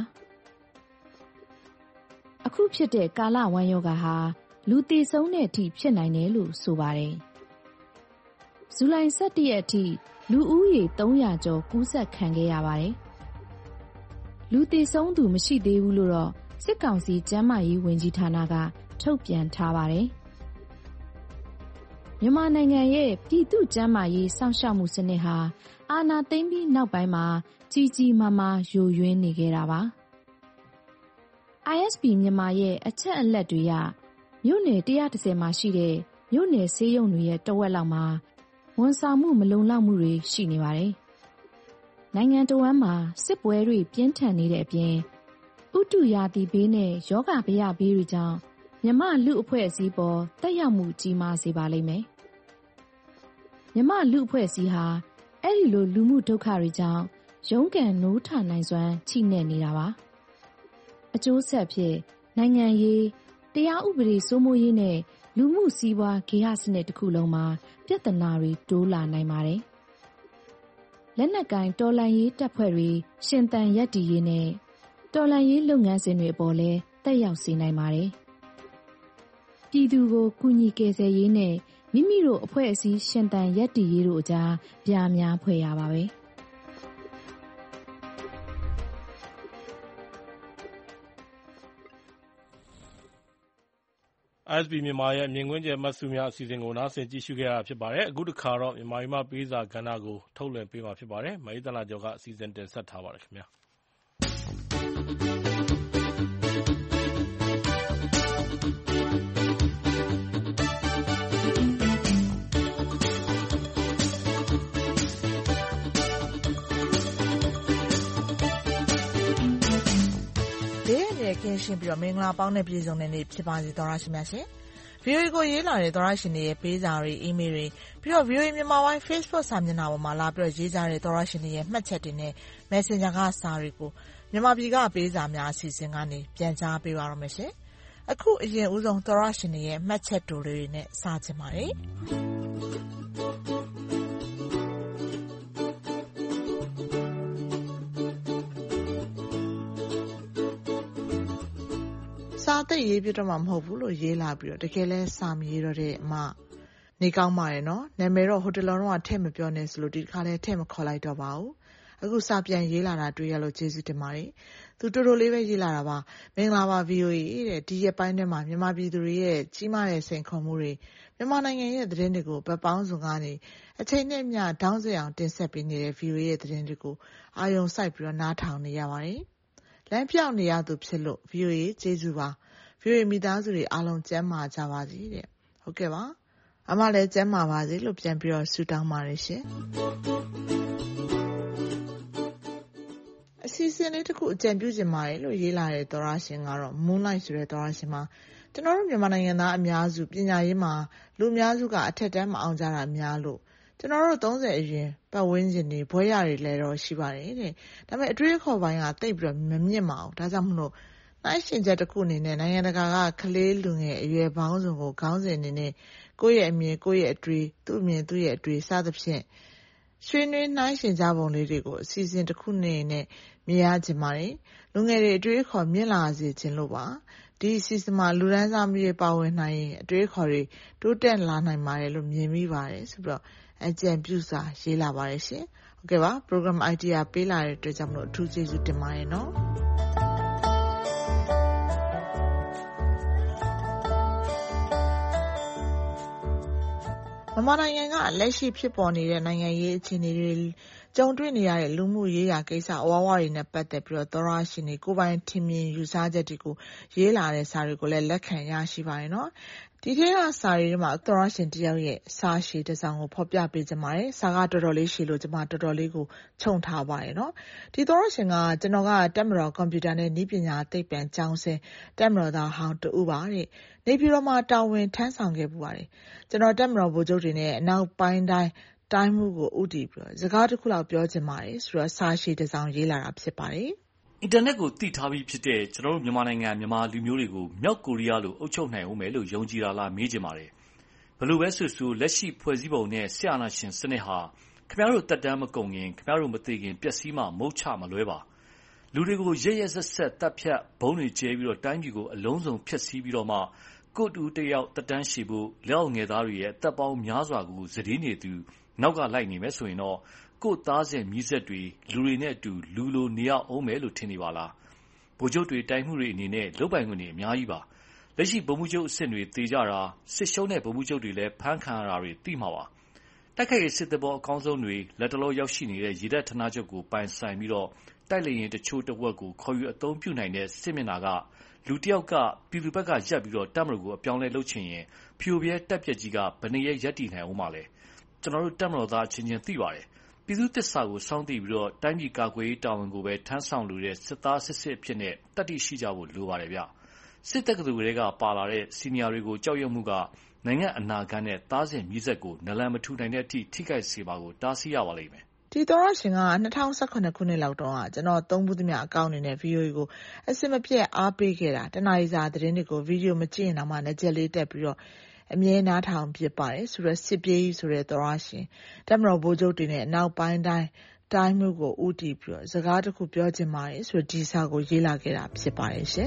။အခုဖြစ်တဲ့ကာလဝမ်းရောဂါဟာလူသေဆုံးတဲ့အထိဖြစ်နိုင်တယ်လို့ဆိုပါတယ်။ဇူလိုင်17ရက်အထိလူဦးရေ300ကျော်ကူးစက်ခံခဲ့ရပါတယ်။လူသေဆုံးသူမရှိသေးဘူးလို့တော့စစ်ကောင်စီကျန်းမာရေးဝန်ကြီးဌာနကထုတ်ပြန်ထားပါတယ်။မြန်မာနိုင်ငံရဲ့ပြည်သူ့ကျန်းမာရေးစောင့်ရှောက်မှုစနစ်ဟာအာဏာသိမ်းပြီးနောက်ပိုင်းမှာကြီးကြီးမားမားယိုယွင်းနေခဲ့တာပါ။ ISB မြန်မာရဲ့အချက်အလက်တွေအရမြို့နယ်130မှာရှိတဲ့မြို့နယ်ဆေးရုံတွေရဲ့တဝက်လောက်မှာဝန်ဆောင်မှုမလုံလောက်မှုတွေရှိနေပါတယ်။နိုင်ငံတော်ဝန်မှာစစ်ပွဲတွေပြင်းထန်နေတဲ့အပြင်ဥတုရာသီဘေးနဲ့ယောဂဗျာဘေးတွေကြောင့်မြန်မာလူအဖွဲ့အစည်းပေါ်တက်ရောက်မှုကြီးမားစေပါလိမ့်မယ်။မြန်မာလူအဖွဲ့အစည်းဟာအဲ့ဒီလိုလူမှုဒုက္ခတွေကြောင့်ရုန်းကန်နိုးထနိုင်စွမ်းချိနဲ့နေတာပါ။အကျိုးဆက်ဖြစ်နိုင်ငံရေးတရားဥပဒေစိုးမိုးရေးနဲ့လူမှုစီးပွားဂေဟစနစ်တစ်ခုလုံးမှာပြဿနာတွေတိုးလာနိုင်ပါတယ်။လက်နက်ကိုင်တော်လှန်ရေးတပ်ဖွဲ့တွေရှင်သန်ရပ်တည်ရေးနဲ့တော်လှန်ရေးလုပ်ငန်းစဉ်တွေအပေါ်လည်းသက်ရောက်စေနိုင်ပါတယ်။ပြည်သူကိုကူညီကယ်ဆယ်ရေးနဲ့မိမိတို့အဖွဲ့အစည်းရှင်သန်ရပ်တည်ရေးတို့အကြားပြားများဖွဲ့ရပါပဲ။ ISB မြန်မာရဲ့မြင်ကွင်းကျယ်မှတ်စုများအစီအစဉ်ကိုနားဆင်ကြည့်ရှုခဲ့ရတာဖြစ်ပါတယ်။အခုတစ်ခါတော့မြန်မာပြည်မှာပေးစာကဏ္ဍကိုထုတ်လွှင့်ပေးမှာဖြစ်ပါတယ်။မအေးသန္တာကျော်ကအစီအစဉ်တင်ဆက်ထားပါတယ်ခင်ဗျာ။ကင်းရှင်းပြီးတော့မင်္ဂလာပေါင်းနဲ့ပြည်စုံတဲ့နေ့ဖြစ်ပါစေသောရရှိမြတ်ရှင်။ VOA ကိုရေးလာတဲ့သောရရှင်တွေရဲ့ပေးစာတွေအီးမေးလ်တွေပြီးတော့ VOA မြန်မာပိုင်း Facebook စာမျက်နှာပေါ်မှာလာပြီးတော့ရေးကြတဲ့သောရရှင်တွေရဲ့မှတ်ချက်တွေနဲ့ Messenger ကစာတွေကိုမြန်မာပြည်ကပေးစာများအစီအစဉ်ကနေပြန်ကြားပေးပါရမယ်ရှင်။အခုအရင်ဦးဆုံးသောရရှင်တွေရဲ့မှတ်ချက်တိုလေးတွေနဲ့စချင်ပါတယ်။စာသိရေးပြတော့မှမဟုတ်ဘူးလို့ရေးလာပြီးတော့တကယ်လဲစာမရေးတော့တဲ့အမနေကောင်းပါတယ်နော်နာမည်တော့ဟိုတလောတော့ထည့်မပြောနဲ့ဆိုလို့ဒီတစ်ခါလဲထည့်မခေါ်လိုက်တော့ပါဘူးအခုစာပြန်ရေးလာတာတွေ့ရလို့ကျေးဇူးတင်ပါတယ်သူတော်တော်လေးပဲရေးလာတာပါမင်္ဂလာပါ VOA တဲ့ဒီရက်ပိုင်းထဲမှာမြန်မာပြည်သူတွေရဲ့ကြီးမားတဲ့စိန်ခေါ်မှုတွေမြန်မာနိုင်ငံရဲ့သတင်းတွေကိုဗတ်ပေါင်းစုံကနေအချိန်နဲ့မျှတောင်းစအောင်တင်ဆက်ပေးနေတဲ့ VOA ရဲ့သတင်းတွေကိုအာရုံစိုက်ပြီးတော့နားထောင်နေရပါတယ်လမ်းပြောင်းနေရသူဖြစ်လို့ VOA ကျေးဇူးပါVOA မိသားစုတွေအားလုံးကျန်းမာကြပါစေတဲ့ဟုတ်ကဲ့ပါအမလည်းကျန်းမာပါစေလို့ပြန်ပြီးတော့ဆုတောင်းပါတယ်ရှင်အစီအစဉ်လေးတစ်ခုအကြံပြုချင်ပါတယ်လို့ရေးလာတဲ့သောရရှင်ကတော့ Moonlight ဆိုတဲ့သောရရှင်မှာကျွန်တော်တို့မြန်မာနိုင်ငံသားအများစုပညာရေးမှာလူအများစုကအထက်တန်းမအောင်ကြတာများလို့ကျွန်တော်တို့30အရွယ်ပတ်ဝန်းကျင်တွေဘွဲရတွေလည်းတော့ရှိပါတယ်တဲ့ဒါပေမဲ့အတွေ့အခေါ်ပိုင်းကတိတ်ပြီးတော့မမြင့်မအောင်ဒါကြောင့်မလို့နိုင်ရှင်ချက်တစ်ခုအနေနဲ့နိုင်ငံတကာကကလေးလူငယ်အရွယ်ပေါင်းစုံကိုခေါင်းစဉ်အနေနဲ့ကိုယ့်ရဲ့အမြင်ကိုယ့်ရဲ့အတွေ့သူ့အမြင်သူ့ရဲ့အတွေ့စသဖြင့်ဆွေးနွေးနိုင်ရှင်ကြပုံလေးတွေကိုအစီအစဉ်တစ်ခုနဲ့မြင်ရခြင်းပါတယ်လူငယ်တွေအတွေ့အခေါ်မြင့်လာစေခြင်းလို့ပါဒီအစီအစဉ်မှာလူဒန်းစားမျိုးတွေပါဝင်နိုင်ရင်အတွေ့အခေါ်တွေတိုးတက်လာနိုင်ပါတယ်လို့မြင်မိပါတယ်ဆိုပြီးတော့အကြံပြုစာရေးလာပါတယ်ရှင်ဟုတ်ကဲ့ပါ program idea ပေးလာတဲ့အတွက်ကြောင့်မလို့အထူးကျေးဇူးတင်ပါတယ်နော်မြန်မာနိုင်ငံကလက်ရှိဖြစ်ပေါ်နေတဲ့နိုင်ငံရေးအခြေအနေတွေကြုံတွေ့နေရတဲ့လူမှုရေးရာကိစ္စအဝါဝါတွေနဲ့ပတ်သက်ပြီးတော့သောရရှင်တွေကိုပိုင်ထင်မြင်ယူဆချက်တွေကိုရေးလာတဲ့စာတွေကိုလည်းလက်ခံရရှိပါတယ်နော်ဒီထဲကစာတွေထဲမှာသောရရှင်တယောက်ရဲ့စာရှည်တစ်စောင်ကိုဖော်ပြပေးကြပါတယ်စာကတော်တော်လေးရှည်လို့ကျွန်မတော်တော်လေးကိုခြုံထားပါတယ်နော်ဒီသောရရှင်ကကျွန်တော်ကတက်မတော်ကွန်ပျူတာနဲ့နည်းပညာသိပ္ပံကျောင်းဆင်းတက်မတော်သားဟောင်းတူပါတဲ့နေပြည်တော်မှာတာဝန်ထမ်းဆောင်ခဲ့ပူပါတယ်ကျွန်တော်တက်မတော်ဗိုလ်ချုပ်တွေနဲ့အနောက်ပိုင်းတိုင်းမှုကိုဥတည်ပြီးစကားတစ်ခုလောက်ပြောချင်ပါတယ်ဆိုတော့စာရှည်တစ်စောင်ရေးလာတာဖြစ်ပါတယ်အင်တာနက်ကိုသိထားပြီးဖြစ်တဲ့ကျွန်တော်တို့မြန်မာနိုင်ငံမြန်မာလူမျိုးတွေကိုမြောက်ကိုရီးယားလိုအုပ်ချုပ်နိုင်ဦးမယ်လို့ယုံကြည်တာလားမေးချင်ပါတယ်ဘယ်လိုပဲဆိုလက်ရှိဖွဲ့စည်းပုံနဲ့ဆရာနာရှင်စနစ်ဟာခင်ဗျားတို့တက်တမ်းမကုန်ခင်ခင်ဗျားတို့မသိခင်ပျက်စီးမှမုတ်ချမလွဲပါလူတွေကိုရက်ရက်ဆက်ဆက်တပ်ဖြတ်ဘုံတွေကျဲပြီးတော့တိုင်းပြည်ကိုအလုံးစုံဖျက်ဆီးပြီးတော့မှကိုတူတယောက်တက်တန်းရှိဖို့လက်အောက်ငယ်သားတွေရဲ့တပ်ပေါင်းများစွာကိုစည်နေသူနောက်ကလိုက်နေမယ်ဆိုရင်တော့ကိုသားစဉ်မြည်ဆက်တွေလူတွေနဲ့အတူလူလိုနေရအောင်မယ်လို့ထင်နေပါလားဗိုလ်ချုပ်တွေတိုင်းမှုတွေအနေနဲ့လုတ်ပိုင်ခွင့်တွေအများကြီးပါလက်ရှိဗိုလ်မှူးချုပ်အဆင့်တွေတေကြတာစစ်ရှုံးတဲ့ဗိုလ်မှူးချုပ်တွေလည်းဖမ်းခံရတာတွေသိမှာပါတိုက်ခိုက်ရေးစစ်တပ်ပေါ်အကောင်းဆုံးတွေလက်တလောရောက်ရှိနေတဲ့ရေတပ်ဌာနချုပ်ကိုပိုင်ဆိုင်ပြီးတော့တိုက်လေရင်တချို့တဝက်ကိုခေါ်ယူအသုံးပြုနိုင်တဲ့စစ်မျက်နှာကလူတယောက်ကပြည်သူဘက်ကရပ်ပြီးတော့တပ်မတော်ကိုအပြောင်းလဲလုပ်ချင်ရင်ဖြိုပြဲတက်ပြက်ကြီးကဘယ်နည်းရက်တည်နိုင်အောင်မလဲကျွန်တော်တို့တပ်မတော်သားချင်းချင်းသိပါတယ်ပြည်သူသစ္စာကိုစောင့်သိပြီးတော့တိုင်းပြည်ကာကွယ်ရေးတာဝန်ကိုပဲထမ်းဆောင်လိုတဲ့စစ်သားစစ်စစ်အဖြစ်နဲ့တတ်သိရှိကြဖို့လိုပါတယ်ဗျစစ်တပ်ကသူတွေကပါလာတဲ့စီနီယာတွေကိုကြောက်ရွံ့မှုကနိုင်ငံအနာဂတ်နဲ့သားစဉ်မြည်ဆက်ကိုနလန်မထူနိုင်တဲ့အထိထိခိုက်စေပါကိုတားဆီးရပါလိမ့်မယ်ဒီသောရရှင်က2018ခုနှစ်လောက်တော့ကျွန်တော်သုံးဘူးသမျှအကောင့်အနေနဲ့ VOA ကိုအစမပြတ်အားပေးခဲ့တာတနအီစာသတင်းတွေကို video မကြည့်ရင်တော့မှလက်ချက်လေးတက်ပြီးတော့အမြဲနားထောင်ဖြစ်ပါတယ်ဆိုတော့စစ်ပြေးဆိုတဲ့သောရရှင်တက်မတော်ဗိုလ်ချုပ်တွေနဲ့အနောက်ပိုင်းတိုင်းမှုကိုဥတီပြီးတော့စကားတစ်ခုပြောချင်ပါတယ်ဆိုတော့ဒီစာကိုရေးလာခဲ့တာဖြစ်ပါတယ်ရှင်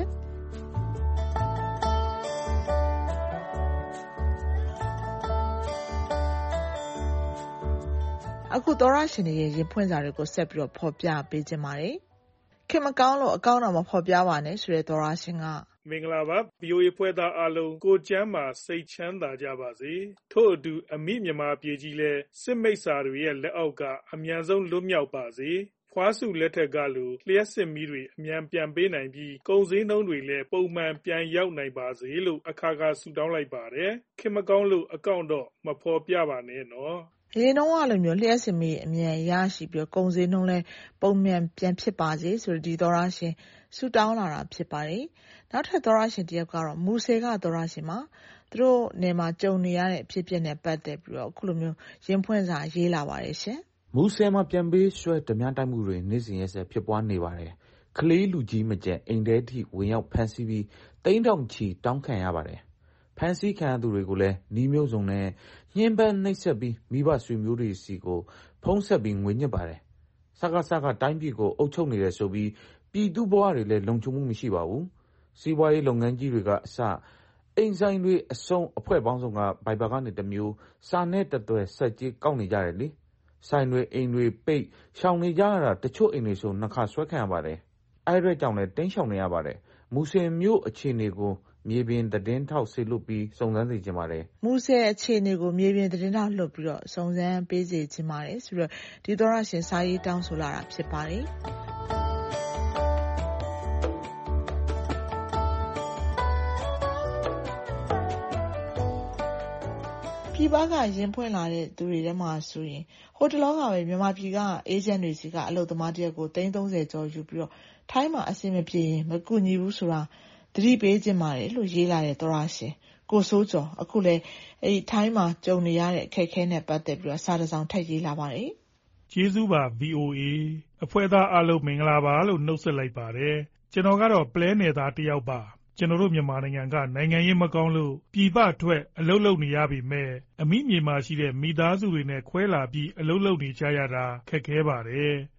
အခုသောရရှင်ရဲ့ရင်ဖွင့်စာတွေကိုဆက်ပြီးတော့ဖော်ပြပေးခြင်းပါတယ်ခင်မကောင်းလို့အကောင့်တော့မဖော်ပြပါနဲ့ဆိုတဲ့သောရရှင်ကမင်္ဂလာပါ VOA ဖွဲ့သားအားလုံးကိုကျမ်းမှာစိတ်ချမ်းသာကြပါစေထို့အတူအမိမြန်မာပြည်ကြီးလဲစစ်မိတ်စာတွေရဲ့လက်အောက်ကအမြန်ဆုံးလွတ်မြောက်ပါစေဖွားစုလက်ထက်ကလိုလျှက်စစ်မီးတွေအမြန်ပြန်ပေးနိုင်ပြီးကုန်စည်နှုန်းတွေလည်းပုံမှန်ပြန်ရောက်နိုင်ပါစေလို့အခါခါဆုတောင်းလိုက်ပါတယ်ခင်မကောင်းလို့အကောင့်တော့မဖော်ပြပါနဲ့နော်အရင်တော့လိုမျိုးလျှက်စစ်မီးအမြန်ရရှိပြီးကုန်စည်နှုန်းလဲပုံမှန်ပြန်ဖြစ်ပါစေဆိုဒီသောရရှင်ဆုတောင်းလာတာဖြစ်ပါတယ်နောက်ထပ်သောရရှင်တယောက်ကတော့မူဆယ်ကသောရရှင်မှာသူတို့နေမှာကြုံနေရတဲ့အဖြစ်အပျက်နဲ့ပတ်သက်ပြီးတော့အခုလိုမျိုးရင်ဖွင့်စာရေးလာပါတယ်ရှင်မူဆယ်မှာပြန်ပေးဆွဲဓမြတိုက်မှုတွေနေ့စဉ်ရက်ဆက်ဖြစ်ပွားနေပါတယ်ကလေးလူကြီးမကျန်အိမ်ထဲထိဝင်ရောက်ဖမ်းဆီးပြီးတိန်းတောင်ချီတောင်းခံရပါတယ်ဖမ်းဆီးခံရသူတွေကိုလည်းနှီးမျိုးစုံနဲ့ညှဉ်းပန်းနှိပ်စက်ပြီးမိဘဆွေမျိုးတွေစီကိုဖုံးဆက်ပြီးငွေညစ်ပါတယ်စကားတိုင်းပြည်ကိုအုပ်ချုပ်နေတယ်ဆိုပြီးပြည်သူဘဝတွေလည်းလုံခြုံမှုမရှိပါဘူးစီးပွားရေးလုပ်ငန်းကြီးတွေကအစအိမ်ဆိုင်တွေအစုံအဖွဲ့ပေါင်းစုံကဘိုက်ဘာကနေတစ်မျိုးစာနဲ့တသွဲဆက်ကြီးကောက်နေကြတယ်လေဆိုင်တွေအိမ်တွေပိတ်ရှောင်နေကြရတာတချို့အိမ်တွေဆိုနှစ်ခါဆွဲခံရပါတယ်အဲ့အတွက်ကြောင့်လည်းတင်းရှောင်နေရပါတယ်မူဆယ်မြို့အခြေအနေကိုမြေပြင်သတင်းထောက်ဆေလွတ်ပြီးစုံစမ်းစေချင်ပါတယ်မူဆယ်အခြေအနေကိုမြေပြင်သတင်းထောက်လွတ်ပြီးတော့စုံစမ်းပေးစေချင်ပါတယ်ဆိုတော့ဒီသောရရှင်စာရေးတောင်းဆိုလာတာဖြစ်ပါတယ်ပြည်ပကရင်ဖွင့်လာတဲ့သူတွေထဲမှာဆိုရင်ဟိုတလောကပဲမြန်မာပြည်ကအေဂျင့်တွေစီကအလုပ်သမားတယောက်ကို330ကျော်ယူပြီးတော့ထိုင်းမှာအဆင်မပြေရင်မကူညီဘူးဆိုတာသတိပေးခြင်းပါတယ်လို့ရေးလာတဲ့သောရရှင်ကိုစိုးကျော်အခုလည်းထိုင်းမှာကြုံနေရတဲ့အခက်အခဲနဲ့ပတ်သက်ပြီးတော့စာတစ်စောင်ထပ်ရေးလာပါတယ်ကျေးဇူးပါ VOA အဖွဲ့သားအားလုံးမင်္ဂလာပါလို့နှုတ်ဆက်လိုက်ပါတယ်ကျွန်တော်ကတော့ပလဲနယ်သားတယောက်ပါကျွန်တော်တို့မြန်မာနိုင်ငံကနိုင်ငံရေးမကောင်းလို့ပြည်ပထွက်အလုပ်လုပ်နေရပြီမဲ့အမိမြေမှာရှိတဲ့မိသားစုတွေနဲ့ခွဲလာပြီးအလုပ်လုပ်နေကြရတာခက်ခဲပါတယ်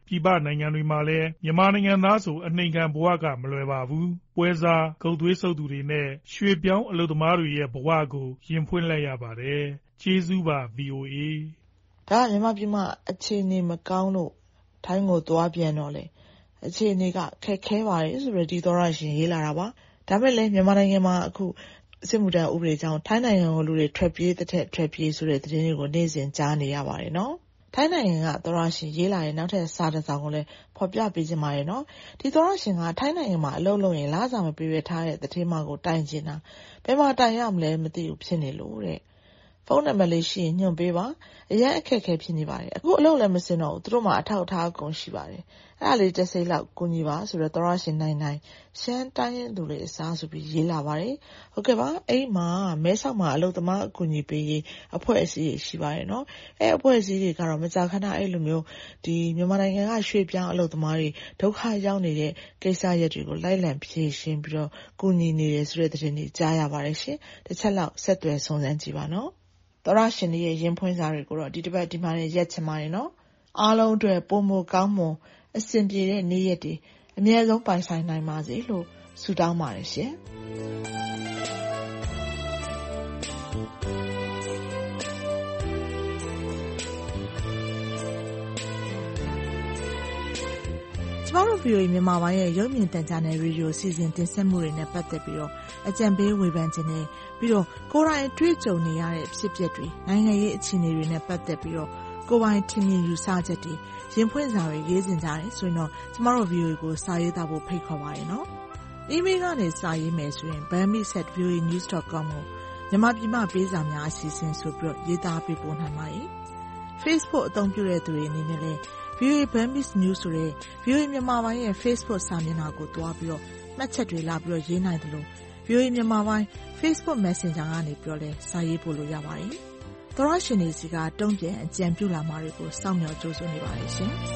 ပြည်ပနိုင်ငံတွေမှာလည်းမြန်မာနိုင်ငံသားဆိုအနှိမ်ခံဘဝကမလွယ်ပါဘူး။ပွဲစား၊ဂုတ်သွေးစုပ်သူတွေနဲ့ရွှေ့ပြောင်းအလုပ်သမားတွေရဲ့ဘဝကိုရင်ဖွင့်လိုက်ရပါတယ်။ကျေးဇူးပါ VOA ။ဒါကမြန်မာပြည်မှာအခြေအနေမကောင်းလို့ထိုင်းကိုသွားပြန်တော့လေအခြေအနေကခက်ခဲပါတယ်ဆိုတော့ဒီသောရရှင်ရေးလာတာပါ။ဒါပေမဲ့လည်းမြန်မာနိုင်ငံမှာအခုစစ်မှုထမ်းဥပဒေကြောင့်ထိုင်းနိုင်ငံကိုလူတွေထွက်ပြေးတဲ့ထွက်ပြေးဆိုတဲ့သတင်းတွေကိုနေ့စဉ်ကြားနေရပါတယ်နော်။ထိုင်းနိုင်ငံကသောရရှင်ရေးလာတဲ့နောက်ထပ်စာတစ်စောင်ကိုလည်းဖော်ပြပေးခြင်းပါတယ်နော်။ဒီသောရရှင်ကထိုင်းနိုင်ငံမှာအလုပ်လုပ်ရင်လစာမပေးရထားတဲ့သတင်းမှကိုတိုင်ချင်တာဘယ်မှာတိုင်ရမလဲမသိဘူးဖြစ်နေလို့တဲ့။ဖုန်းနံပါတ်လေးရှိရင်ညွှန်ပေးပါအရင်အခက်အခဲဖြစ်နေပါတယ်အခုအလုပ်လည်းမစင်တော့ဘူးသူတို့မှာအထောက်အထားအကုန်ရှိပါတယ်အဲ့ဒါလေးတစ်စိတ်လောက်ကူညီပါဆိုတော့သောရရှင်နိုင်ရှမ်းတိုင်းရင်းသူတွေအစားဆိုပြီးရေးလာပါတယ်ဟုတ်ကဲ့ပါအဲ့မှာမဲဆောက်မှာအလုပ်သမားအကူအညီပေးရေးအဖွဲ့အစည်းရှိပါတယ်နော်အဲ့အဖွဲ့အစည်းတွေကတော့မကြာခဏအဲ့လိုမျိုးဒီမြန်မာနိုင်ငံကရွှေ့ပြောင်းအလုပ်သမားတွေဒုက္ခရောက်နေတဲ့ကိစ္စရပ်တွေကိုလိုက်လံဖြေရှင်းပြီးတော့ကူညီနေတယ်ဆိုတဲ့သတင်းတွေကြားရပါတယ်ရှင်တစ်ချက်လောက်ဆက်သွယ်စုံစမ်းကြည့်ပါနော်သောရရှင်ရဲ့ရင်ဖွင့်စာတွေကိုတော့ဒီတစ်ပတ်ဒီမှာနဲ့ရက်ချင်ပါတယ်နော်အားလုံးအတွက်ပုံမကောင်းမွန်အဆင်ပြေတဲ့နေ့ရက်တွေအမြဲဆုံးပိုင်ဆိုင်နိုင်ပါစေလို့ဆုတောင်းပါတယ်ရှင်ကျမတို့ VOA မြန်မာပိုင်းရဲ့ရုပ်မြင်သံကြားနယ်ရေဒီယိုစီစဉ်တင်ဆက်မှုတွေနဲ့ပတ်သက်ပြီးတော့အကြံပေးဝေဖန်ခြင်းနဲ့ပြီးတော့ကိုယ်တိုင်တွေ့ကြုံနေရတဲ့ဖြစ်ပျက်တွေနိုင်ငံရေးအခြေအနေတွေနဲ့ပတ်သက်ပြီးတော့ကိုယ်ပိုင်ထင်မြင်ယူဆချက်တွေရင်ဖွင့်စာတွေရေးစင်ကြတယ်ဆိုရင်တော့ကျမတို့ VOA ကိုစာရေးသားဖို့ဖိတ်ခေါ်ပါတယ်နော်။ email ကနေစာရေးမယ်ဆိုရင် bami@voanews.com ကိုမြန်မာပြည်မှာပေးစာများအစီအစဉ်ဆိုပြီးတော့ရေးသားပေးပို့နိုင်ပါတယ်။ Facebook အသုံးပြုတဲ့သူတွေအနေနဲ့လည်းVOA Burmese News ဆိုတဲ့ VOA မြန်မာပိုင်းရဲ့ Facebook စာမျက်နှာကိုတွားပြီးတော့မှတ်ချက်တွေလာပြီးတော့ရေးနိုင်တယ်လို့ VOA မြန်မာပိုင်း Facebook Messenger ကနေပြီးတော့လည်းစာရေးပို့လို့ရပါတယ်။သောရရှင်တွေစီကတုံ့ပြန်အကြံပြုလာမှာတွေကိုစောင့်မျှော်ကြိုးစားနေပါတယ်ရှင်။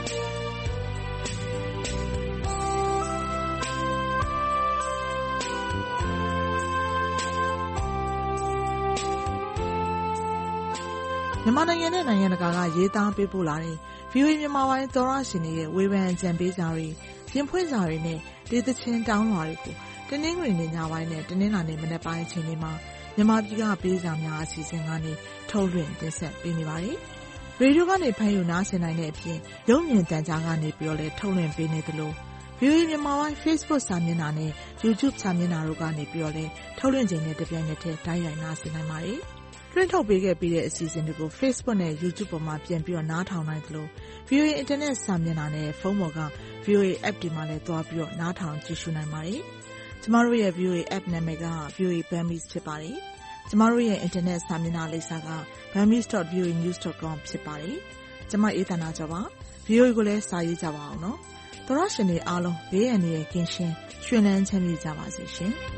မြန်မာနိုင်ငံနဲ့နိုင်ငံတကာကရေးသားပေးပို့လာတဲ့ VOA မြန်မာပိုင်းသောရရှင်တွေရဲ့ဝေဖန်အကြံပေးစာတွေရင်ဖွင့်စာတွေနဲ့ဒေသချင်းတောင်းလွှာတွေကိုတင်းနှင်းတွင်ညပိုင်းနဲ့တင်းနှင်းလာနေမနေ့ပိုင်းအချိန်တွေမှာမြန်မာပြည်ကပေးစာများအစီအစဉ်ကနေထုတ်လွှင့်တင်ဆက်ပေးနေပါတယ်။ရေဒီယိုကနေဖမ်းယူနားဆင်နိုင်တဲ့အပြင်ရုပ်မြင်သံကြားကနေပြီးတော့လည်းထုတ်လွှင့်ပေးနေသလို VOA မြန်မာပိုင်း Facebook စာမျက်နှာနဲ့ YouTube စာမျက်နှာတို့ကနေပြီးတော့လည်းထုတ်လွှင့်ခြင်းနဲ့တပြိုင်နက်တည်းတိုက်ရိုက်နားဆင်နိုင်ပါတယ်။လွှင့်ထုတ်ပေးခဲ့ပြီးတဲ့အစီအစဉ်တွေကို Facebook နဲ့ YouTube ပေါ်မှာပြန်ပြီးတော့နားထောင်နိုင်သလို VOA Internet စာမျက်နှာနဲ့ဖုန်းပေါ်က VOA App တွေမှာလည်းသွားပြီးတော့နားထောင်ကြည့်ရှုနိုင်ပါတယ်။ကျမတို့ရဲ့ VOA App နာမည်က VOA Burmese ဖြစ်ပါတယ်။ကျမတို့ရဲ့ Internet စာမျက်နှာလိပ်စာက burmese.voanews.com ဖြစ်ပါတယ်။ကျမအေးသနာကျော်ပါ။ VOA ကိုလည်းစာရေးကြပါအောင်နော်။သောရရှင်တွေအားလုံးဘေးရန်တွေကကင်းရှင်းရွှင်လန်းချမ်းမြေ့ကြပါစေရှင်။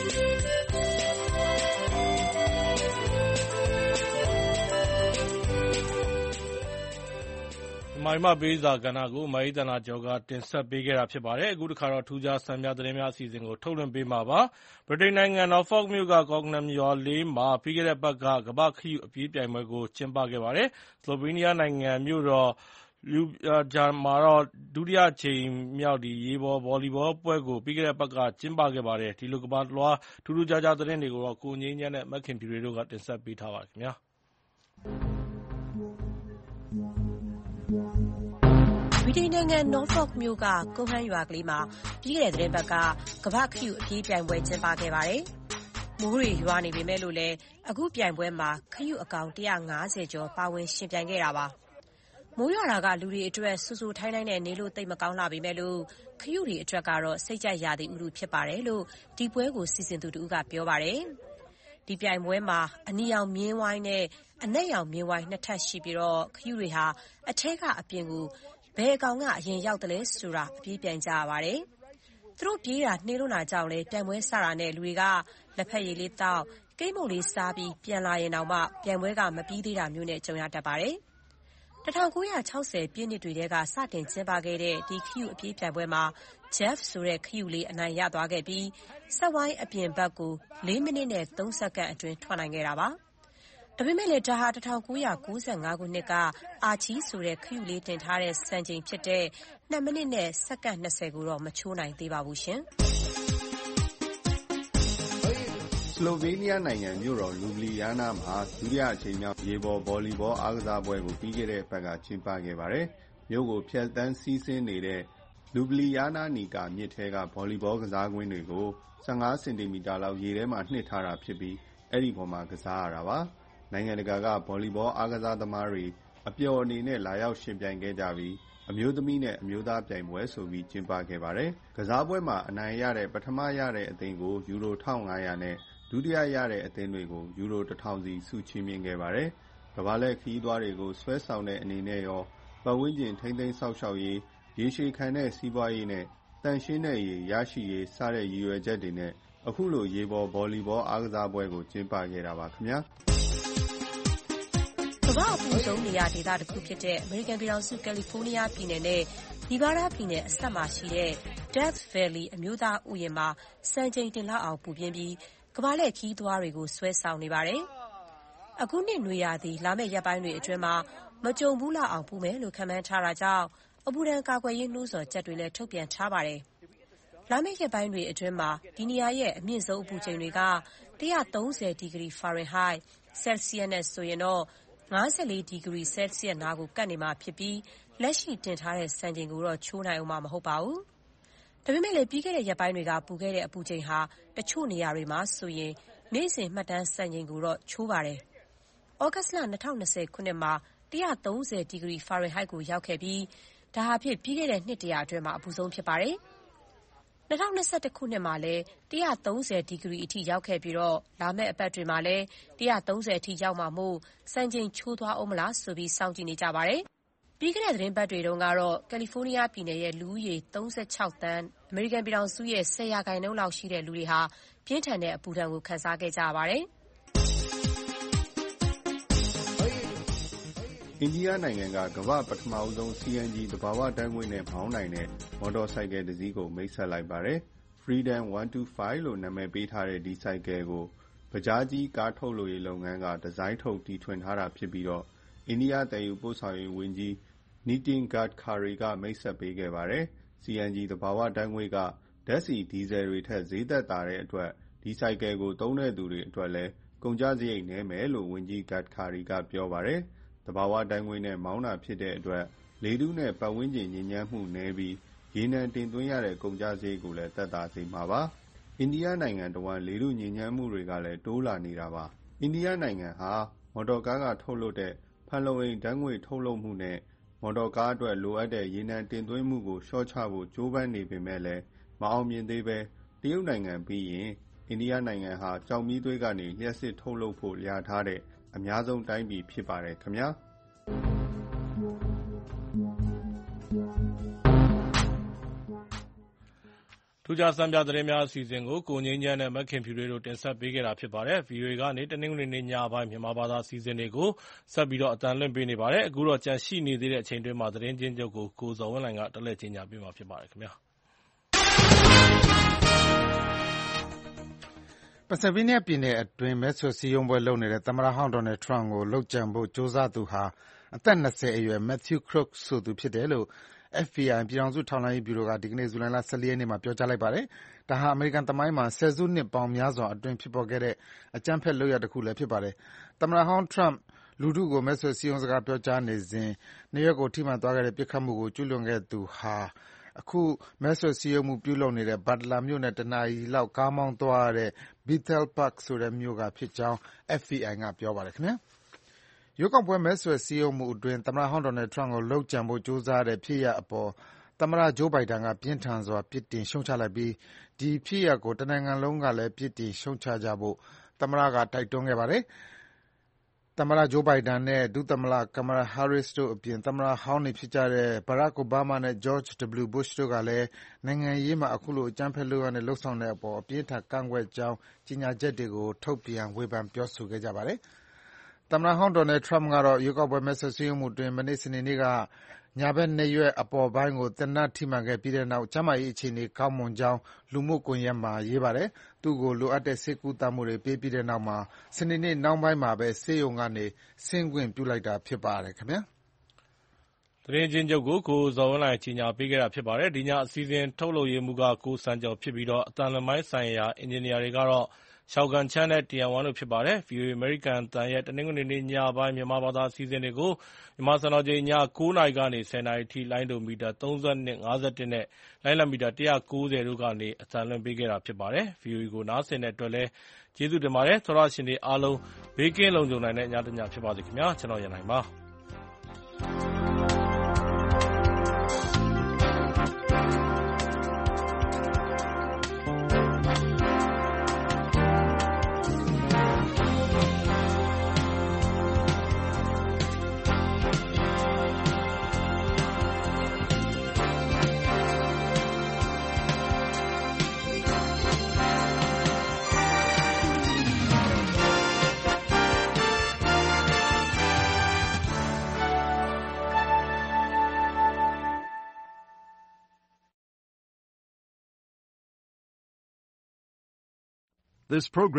မိုင်းမပေးစာကဏ္ဍကိုမအေးသနာကျော်ကတင်ဆက်ပေးခဲ့တာဖြစ်ပါတယ်။အခုတစ်ခါတော့ထူးခြားဆန်ပြသတင်းများအစီအစဉ်ကိုထုတ်လွှင့်ပေးမှာပါ။ဗြိတိန်နိုင်ငံ Norfolk မြို့က Cockenham ရွာလေးမှာပြီးခဲ့တဲ့ပတ်ကကမ္ဘာ့ခရီးအပြေးပြိုင်ပွဲကိုကျင်းပခဲ့ပါတယ်။ ဆလိုဗေးနီးယားနိုင်ငံမြို့တော်Ljubljana မှာတော့ဒုတိယအကြိမ်မြောက်ရေပေါ်ဗော်လီဘောပွဲကိုပြီးခဲ့တဲ့ပတ်ကကျင်းပခဲ့ပါတယ်။ဒီလိုကမ္ဘာတလွှားထူးထူးခြားခြားသတင်းတွေကိုတော့ကိုငြိမ်းချမ်းနဲ့မခင်ဖြူတွေတို့ကတင်ဆက်ပေးထားပါတယ်ခင်ဗျာ။ဗြိတိန်နိုင်ငံ Norfolk မြို့ကCockenham ရွာကလေးမှာပြီးခဲ့တဲ့သီတင်းပတ်ကကမ္ဘာ့ခရီးအပြေးပြိုင်ပွဲကျင်းပခဲ့ပါတယ်။မိုးတွေရွာနေပေမဲ့လို့လည်းအခုပြိုင်ပွဲမှာခရီးအကောင်150ကျော်ပါဝင်ယှဉ်ပြိုင်ခဲ့တာပါ။မိုးရွာတာကလူတွေအတွက်ဆူဆူထိုင်းထိုင်းနဲ့နေလို့သိပ်မကောင်းလှပေမဲ့လို့ခရီးတွေအတွက်ကတော့စိတ်ကြိုက်ရာသီဥတုဖြစ်ပါတယ်လို့ဒီပွဲကိုစီစဉ်သူတဦးကပြောပါတယ်။ဒီပြိုင်ပွဲမှာအနီရောင်မြင်းဝိုင်းနဲ့အနက်ရောင်မြင်းဝိုင်းနှစ်ထပ်ရှိပြီးတော့ခရီးတွေဟာအထက်ကအပြင်ကိုဘယ်အကောင်ကအရင်ရောက်တယ်လဲဆိုတာအပြေးပြိုင်ကြရပါတယ်။သူတို့ပြေးတာနှေးလွန်းတာကြောင့်လဲပြိုင်ပွဲစတာနဲ့လူတွေကလက်ဖက်ရည်လေးတောက်ကိတ်မုန့်လေးစားပြီးပြန်လာရင်တောင်မှပြိုင်ပွဲကမပြီးသေးတာမျိုးနဲ့ကြုံရတတ်ပါတယ်။1960ပြည့်နှစ်တွေထဲကစတင်ကျင်းပခဲ့တဲ့ဒီခရီးအပြေးပြိုင်ပွဲမှာ Jeff ဆိုတဲ့ခရီးလေးအနိုင်ရသွားခဲ့ပြီးစက်ဝိုင်းအပြင်ဘက်ကို4မိနစ်နဲ့3စက္ကန့်အတွင်းထွက်နိုင်ခဲ့တာပါ။ဒါပေမဲ့လည်းဒါဟာ1995 ခုနှစ်ကအာချီဆိုတဲ့ခရုလေးတင်ထားတဲ့စံချိန်ဖြစ်တဲ့2 မိနစ်နဲ့စက္ကန့် 20 ကိုတော့မချိုးနိုင်သေးပါဘူးရှင်။ဆလိုဗေးနီးယားနိုင်ငံမြို့တော်လူဘလီယာနာမှာဒုတိယအကြိမ်မြောက်ရေပေါ်ဗော်လီဘောအားကစားပွဲကိုပြီးခဲ့တဲ့အပတ်ကကျင်းပခဲ့ပါတယ်။မြို့ကိုဖြတ်သန်းစီးဆင်းနေတဲ့လူဘလီယာနာနီကာမြစ်ထဲကဗော်လီဘောကစားကွင်းတွေကို15 စင်တီမီတာလောက်ရေထဲမှာနှစ်ထားတာဖြစ်ပြီးအဲ့ဒီပေါ်မှာကစားရတာပါ။နိုင်ငံတကာကဗော်လီဘောအားကစားသမားတွေအပျော်အနေနဲ့လာရောက်ယှဉ်ပြိုင်ခဲ့ကြပြီးအမျိုးသမီးနဲ့အမျိုးသားပြိုင်ပွဲဆိုပြီးကျင်းပခဲ့ပါတယ်။ကစားပွဲမှာအနိုင်ရတဲ့ပထမရတဲ့အသင်းကိုယူရို 1500 နဲ့ဒုတိယရတဲ့အသင်းတွေကိုယူရို 1000 စီဆုချီးမြှင့်ခဲ့ပါတယ်။ကမ္ဘာလှည့်ခရီးသွားတွေကိုဆွဲဆောင်တဲ့အနေနဲ့ရောပတ်ဝန်းကျင်ထိန်းသိမ်းစောင့်ရှောက်ရေးရေရှည်ခံတဲ့စီးပွားရေးနဲ့သန့်ရှင်းတဲ့ရေရရှိရေးစတဲ့ရည်ရွယ်ချက်တွေနဲ့အခုလိုရေပေါ်ဗော်လီဘောအားကစားပွဲကိုကျင်းပခဲ့တာပါခင်ဗျာ။ကမ္ဘာ့အပူဆုံးနေရာဒေသတစ်ခုဖြစ်တဲ့အမေရိကန်ပြည်ထောင်စုကယ်လီဖိုးနီးယားပြည်နယ်နဲ့နီဗားဒါးပြည်နယ်အစပ်မှာရှိတဲ့ Death Valley အမျိုးသားဥယျာဉ်မှာစံချိန်တင်လောက်အောင်ပူပြင်းပြီးကမ္ဘာလှည့်ခရီးသွားတွေကိုဆွဲဆောင်နေပါတယ်။အခုနှစ်နွေရာသီလာမယ့်ရက်ပိုင်းတွေအတွင်းမှာမကြုံဘူးလောက်အောင်ပူမယ်လို့ခန့်မှန်းထားတာကြောင့်အပူဒဏ်ကာကွယ်ရေးနှိုးဆော်ချက်တွေလည်းထုတ်ပြန်ထားပါတယ်။လာမယ့်ရက်ပိုင်းတွေအတွင်းမှာဒီနေရာရဲ့အမြင့်ဆုံးအပူချိန်တွေက130 ဒီဂရီဖာရင်ဟိုက်ဆဲလ်စီယပ်နဲ့ဆိုရင်တော့54 ဒီဂရီဆဲလ်စီယပ်နားကိုကပ်နေမှာဖြစ်ပြီးလက်ရှိတင်ထားတဲ့စံချိန်ကိုတော့ချိုးနိုင်အောင်မဟုတ်ပါဘူး။ဒါပေမဲ့လည်းပြီးခဲ့တဲ့ရက်ပိုင်းတွေကပူခဲ့တဲ့အပူချိန်ဟာတချို့နေရာတွေမှာဆိုရင်နေ့စဉ်မှတ်တမ်းစံချိန်ကိုတော့ချိုးပါတယ်။ဩဂတ်စ်လ2020ခုနှစ်မှာ130 ဒီဂရီဖာရင်ဟိုက်ကိုရောက်ခဲ့ပြီးဒါဟာဖြစ်ပြီးခဲ့တဲ့နှစ်တရာအတွင်းမှာအပူဆုံးဖြစ်ပါတယ်။2021ခုနှစ်မှာလည်း130 ဒီဂရီအထိရောက်ခဲ့ပြီးတော့လာမယ့်အပတ်တွေမှာလည်း130အထိရောက်မှာမို့စံချိန်ချိုးသွားအောင်မလားဆိုပြီးစောင့်ကြည့်နေကြပါတယ်။ပြီးခဲ့တဲ့သတင်းပတ်တွေတုန်းကတော့ကယ်လီဖိုးနီးယားပြည်နယ်ရဲ့လူဦးရေ36 သန်းအမေရိကန်ပြည်ထောင်စုရဲ့10% လောက်ရှိတဲ့လူတွေဟာပြင်းထန်တဲ့အပူဒဏ်ကိုခံစားခဲ့ကြရပါတယ်။အိန္ဒိယနိုင်ငံကကမ္ဘာ့ပထမဆုံး CNG သဘာဝဓာတ်ငွေ့နဲ့မောင်းနိုင်တဲ့မော်တော်ဆိုင်ကယ်တစ်စီးကိုမိတ်ဆက်လိုက်ပါတယ်။ Freedom 125လို့နာမည်ပေးထားတဲ့ဒီဆိုင်ကယ်ကိုဘဂျားကြီးကားထုတ်လုပ်ရေးလုပ်ငန်းကဒီဇိုင်းထုတ်တီထွင်ထားတာဖြစ်ပြီးတော့အိန္ဒိယသယ်ယူပို့ဆောင်ရေးဝန်ကြီး Nitin Gadkari ကမိတ်ဆက်ပေးခဲ့ပါတယ်။ CNG သဘာဝဓာတ်ငွေ့ကဓာတ်ဆီဒီဇယ်တွေထက်ဈေးသက်သာတဲ့အတွက်ဒီဆိုင်ကယ်ကိုသုံးတဲ့သူတွေအတွက်လည်းကုန်ကျစရိတ်နည်းမယ်လို့ဝန်ကြီး Gadkari ကပြောပါတယ်။သဘာဝဓာတ်ငွေ့နဲ့မောင်းတာဖြစ်တဲ့အတွက်လေထုနဲ့ပတ်ဝန်းကျင်ညစ်ညမ်းမှုနည်းပြီးရေနံတင်သွင်းရတဲ့ကုန်ကျစရိတ်ကိုလည်းသက်သာစေမှာပါ။အိန္ဒိယနိုင်ငံတဝန်းလေထုညစ်ညမ်းမှုတွေကလည်းတိုးလာနေတာပါ။အိန္ဒိယနိုင်ငံဟာမော်တော်ကားကထုတ်လုပ်တဲ့ဖန်လုံအိမ်ဓာတ်ငွေ့ထုတ်လုပ်မှုနဲ့မော်တော်ကားအတွက်လိုအပ်တဲ့ရေနံတင်သွင်းမှုကိုလျှော့ချဖို့ကြိုးပမ်းနေပေမဲ့လည်းမအောင်မြင်သေးဘဲတရုတ်နိုင်ငံပြီးရင်အိန္ဒိယနိုင်ငံဟာကျောက်မီးသွေးကနေလျှပ်စစ်ထုတ်လုပ်ဖို့လျာထားတဲ့အများဆုံးတိုင်းပြည်ဖြစ်ပါတယ်ခင်ဗျာ။ထူးခြားစံပြသတင်းများအစီအစဉ်ကိုကိုငြိမ်းချမ်းနဲ့မခင်ဖြူတို့တင်ဆက်ပေးခဲ့တာဖြစ်ပါတယ်။ VOA ကနေတနင်္ဂနွေနေ့ညပိုင်းမြန်မာဘာသာအစီအစဉ်တွေကိုဆက်ပြီးတော့အသံလွှင့်ပေးနေပါတယ်။အခုတော့ကြန့်ရှိနေသေးတဲ့အချိန်တွင်းမှာသတင်းချင်းချုပ်ကိုကိုဇော်ဝင်းလှိုင်ကတက်လက်ချင်းညာပေးမှာဖြစ်ပါတယ်ခင်ဗျာ။ပန်ဆယ်ဗေးနီးယားပြည်နယ်အတွင်းမဲဆွယ်စည်းရုံးပွဲလုပ်နေတဲ့သမ္မတဟောင်းဒေါ်နယ်ထရမ့်ကိုလုပ်ကြံဖို့ကြိုးစားသူဟာအသက်20အရွယ် Matthew Crooks ဆိုသူဖြစ်တယ်လို့ FBI ပြည်ထောင်စုထောက်လှမ်းရေးဗျူရိုကဒီကနေ့ဇူလိုင်လ14ရက်နေ့မှာပြောကြားလိုက်ပါတယ်။ဒါဟာအမေရိကန်သမိုင်းမှာဆယ်စုနှစ်ပေါင်းများစွာအတွင်းဖြစ်ပေါ်ခဲ့တဲ့အကြမ်းဖက်လုပ်ရပ်တခုလည်းဖြစ်ပါတယ်။သမ္မတဟောင်းထရမ့်လူထုကိုမဲဆွယ်စည်းရုံးစကားပြောကြားနေစဉ်နားရွက်ကိုထိမှန်သွားခဲ့တဲ့ပစ်ခတ်မှုကိုကျူးလွန်ခဲ့သူဟာအခုမဲဆွယ်စည်းရုံးမှုပြုလုပ်နေတဲ့ Butler မြို့နဲ့တနာရီလောက်ကားမောင်းသွားရတဲ့ Bethel Park ဆိုတဲ့မြို့ကဖြစ်ကြောင်း FBI ကပြောပါတယ်ခင်ဗျာ။ရွေးကောက်ပွဲမဲဆွယ်စည်းရုံးမှုအတွင်းသမ္မတဟောင်းဒေါ်နယ်ထရမ့်ကိုလုပ်ကြံဖို့ကြိုးစားတဲ့ဖြစ်ရပ်အပေါ်သမ္မတ Joe Biden ကပြင်းထန်စွာပြစ်တင်ရှုတ်ချလိုက်ပြီးဒီဖြစ်ရပ်ကိုတနိုင်ငံလုံးကလည်းပြစ်တင်ရှုတ်ချကြဖို့သမ္မတကတိုက်တွန်းခဲ့ပါတယ်။သမ္မတ Joe Biden နဲ့ ဒုသမ္မတ Kamala Harris တို့အပြင်သမ္မတဟောင်းတွေဖြစ်ကြတဲ့ Barack Obama နဲ့ George W. Bush တို့ကလည်းနိုင်ငံရေးမှာအခုလိုအကြမ်းဖက်လုပ်ရပ်နဲ့လုပ်ဆောင်တဲ့အပေါ်အပြင်းထန်ကန့်ကွက်ကြောင်းကြေညာချက်တွေကိုထုတ်ပြန်ဝေဖန်ပြောဆိုခဲ့ကြပါတယ်။သမ္မတဟောင်းဒေါ်နယ်ထရမ့်ကတော့ရွေးကောက်ပွဲမဲဆွယ်စည်းရုံးမှုအတွင်းမနေ့စနေနေ့ကညာဘက်နားရွက်အပေါ်ပိုင်းကိုသေနတ်ထိမှန်ခဲ့ပြီးတဲ့နောက်ကျန်းမာရေးအခြေအနေကောင်းမွန်ကြောင်းလူမှုကွန်ယက်မှာရေးပါတယ်။သူ့ကိုလိုအပ်တဲ့ဆေးကုသမှုတွေပေးပြီးတဲ့နောက်မှာစနေနေ့နှောင်းပိုင်းမှာပဲဆေးရုံကနေဆင်းခွင့်ပြုလိုက်တာဖြစ်ပါတယ်ခင်ဗျာ။သတင်းချင်းချုပ်ကိုကိုဇော်ဝင်းလှိုင်ကြီးညာပေးခဲ့တာဖြစ်ပါတယ်။ဒီညအစီအစဉ်ထုတ်လုပ်ရေးမှူးကကိုစံကျော်ဖြစ်ပြီးတော့အတန်လမိုင်းဆိုင်ရာအင်ဂျင်နီယာတွေကတော့ရှောက်ကန်ချမ်းနဲ့တီယန်ဝမ်တို့ဖြစ်ပါတယ်။ VOA အမေရိကန်အသံရဲ့တနင်္ဂနွေနေ့ညပိုင်းမြန်မာဘာသာအစီအစဉ်တွေကိုမြန်မာစံတော်ချိန်ည9:00နာရီကနေ10:00နာရီထိလိုင်းဒိုမီတာ32 51နဲ့လိုင်းလံမီတာ190တို့ကနေအသံလွှင့်ပေးခဲ့တာဖြစ်ပါတယ်။ VOA ကိုနားဆင်တဲ့အတွက်လည်းကျေးဇူးတင်ပါတယ်။သောရရှင်တွေအားလုံးဘေးကင်းလုံခြုံနိုင်တဲ့ညတစ်ညဖြစ်ပါစေခင်ဗျာ။ကျွန်တော်ရန်နိုင်ပါ This program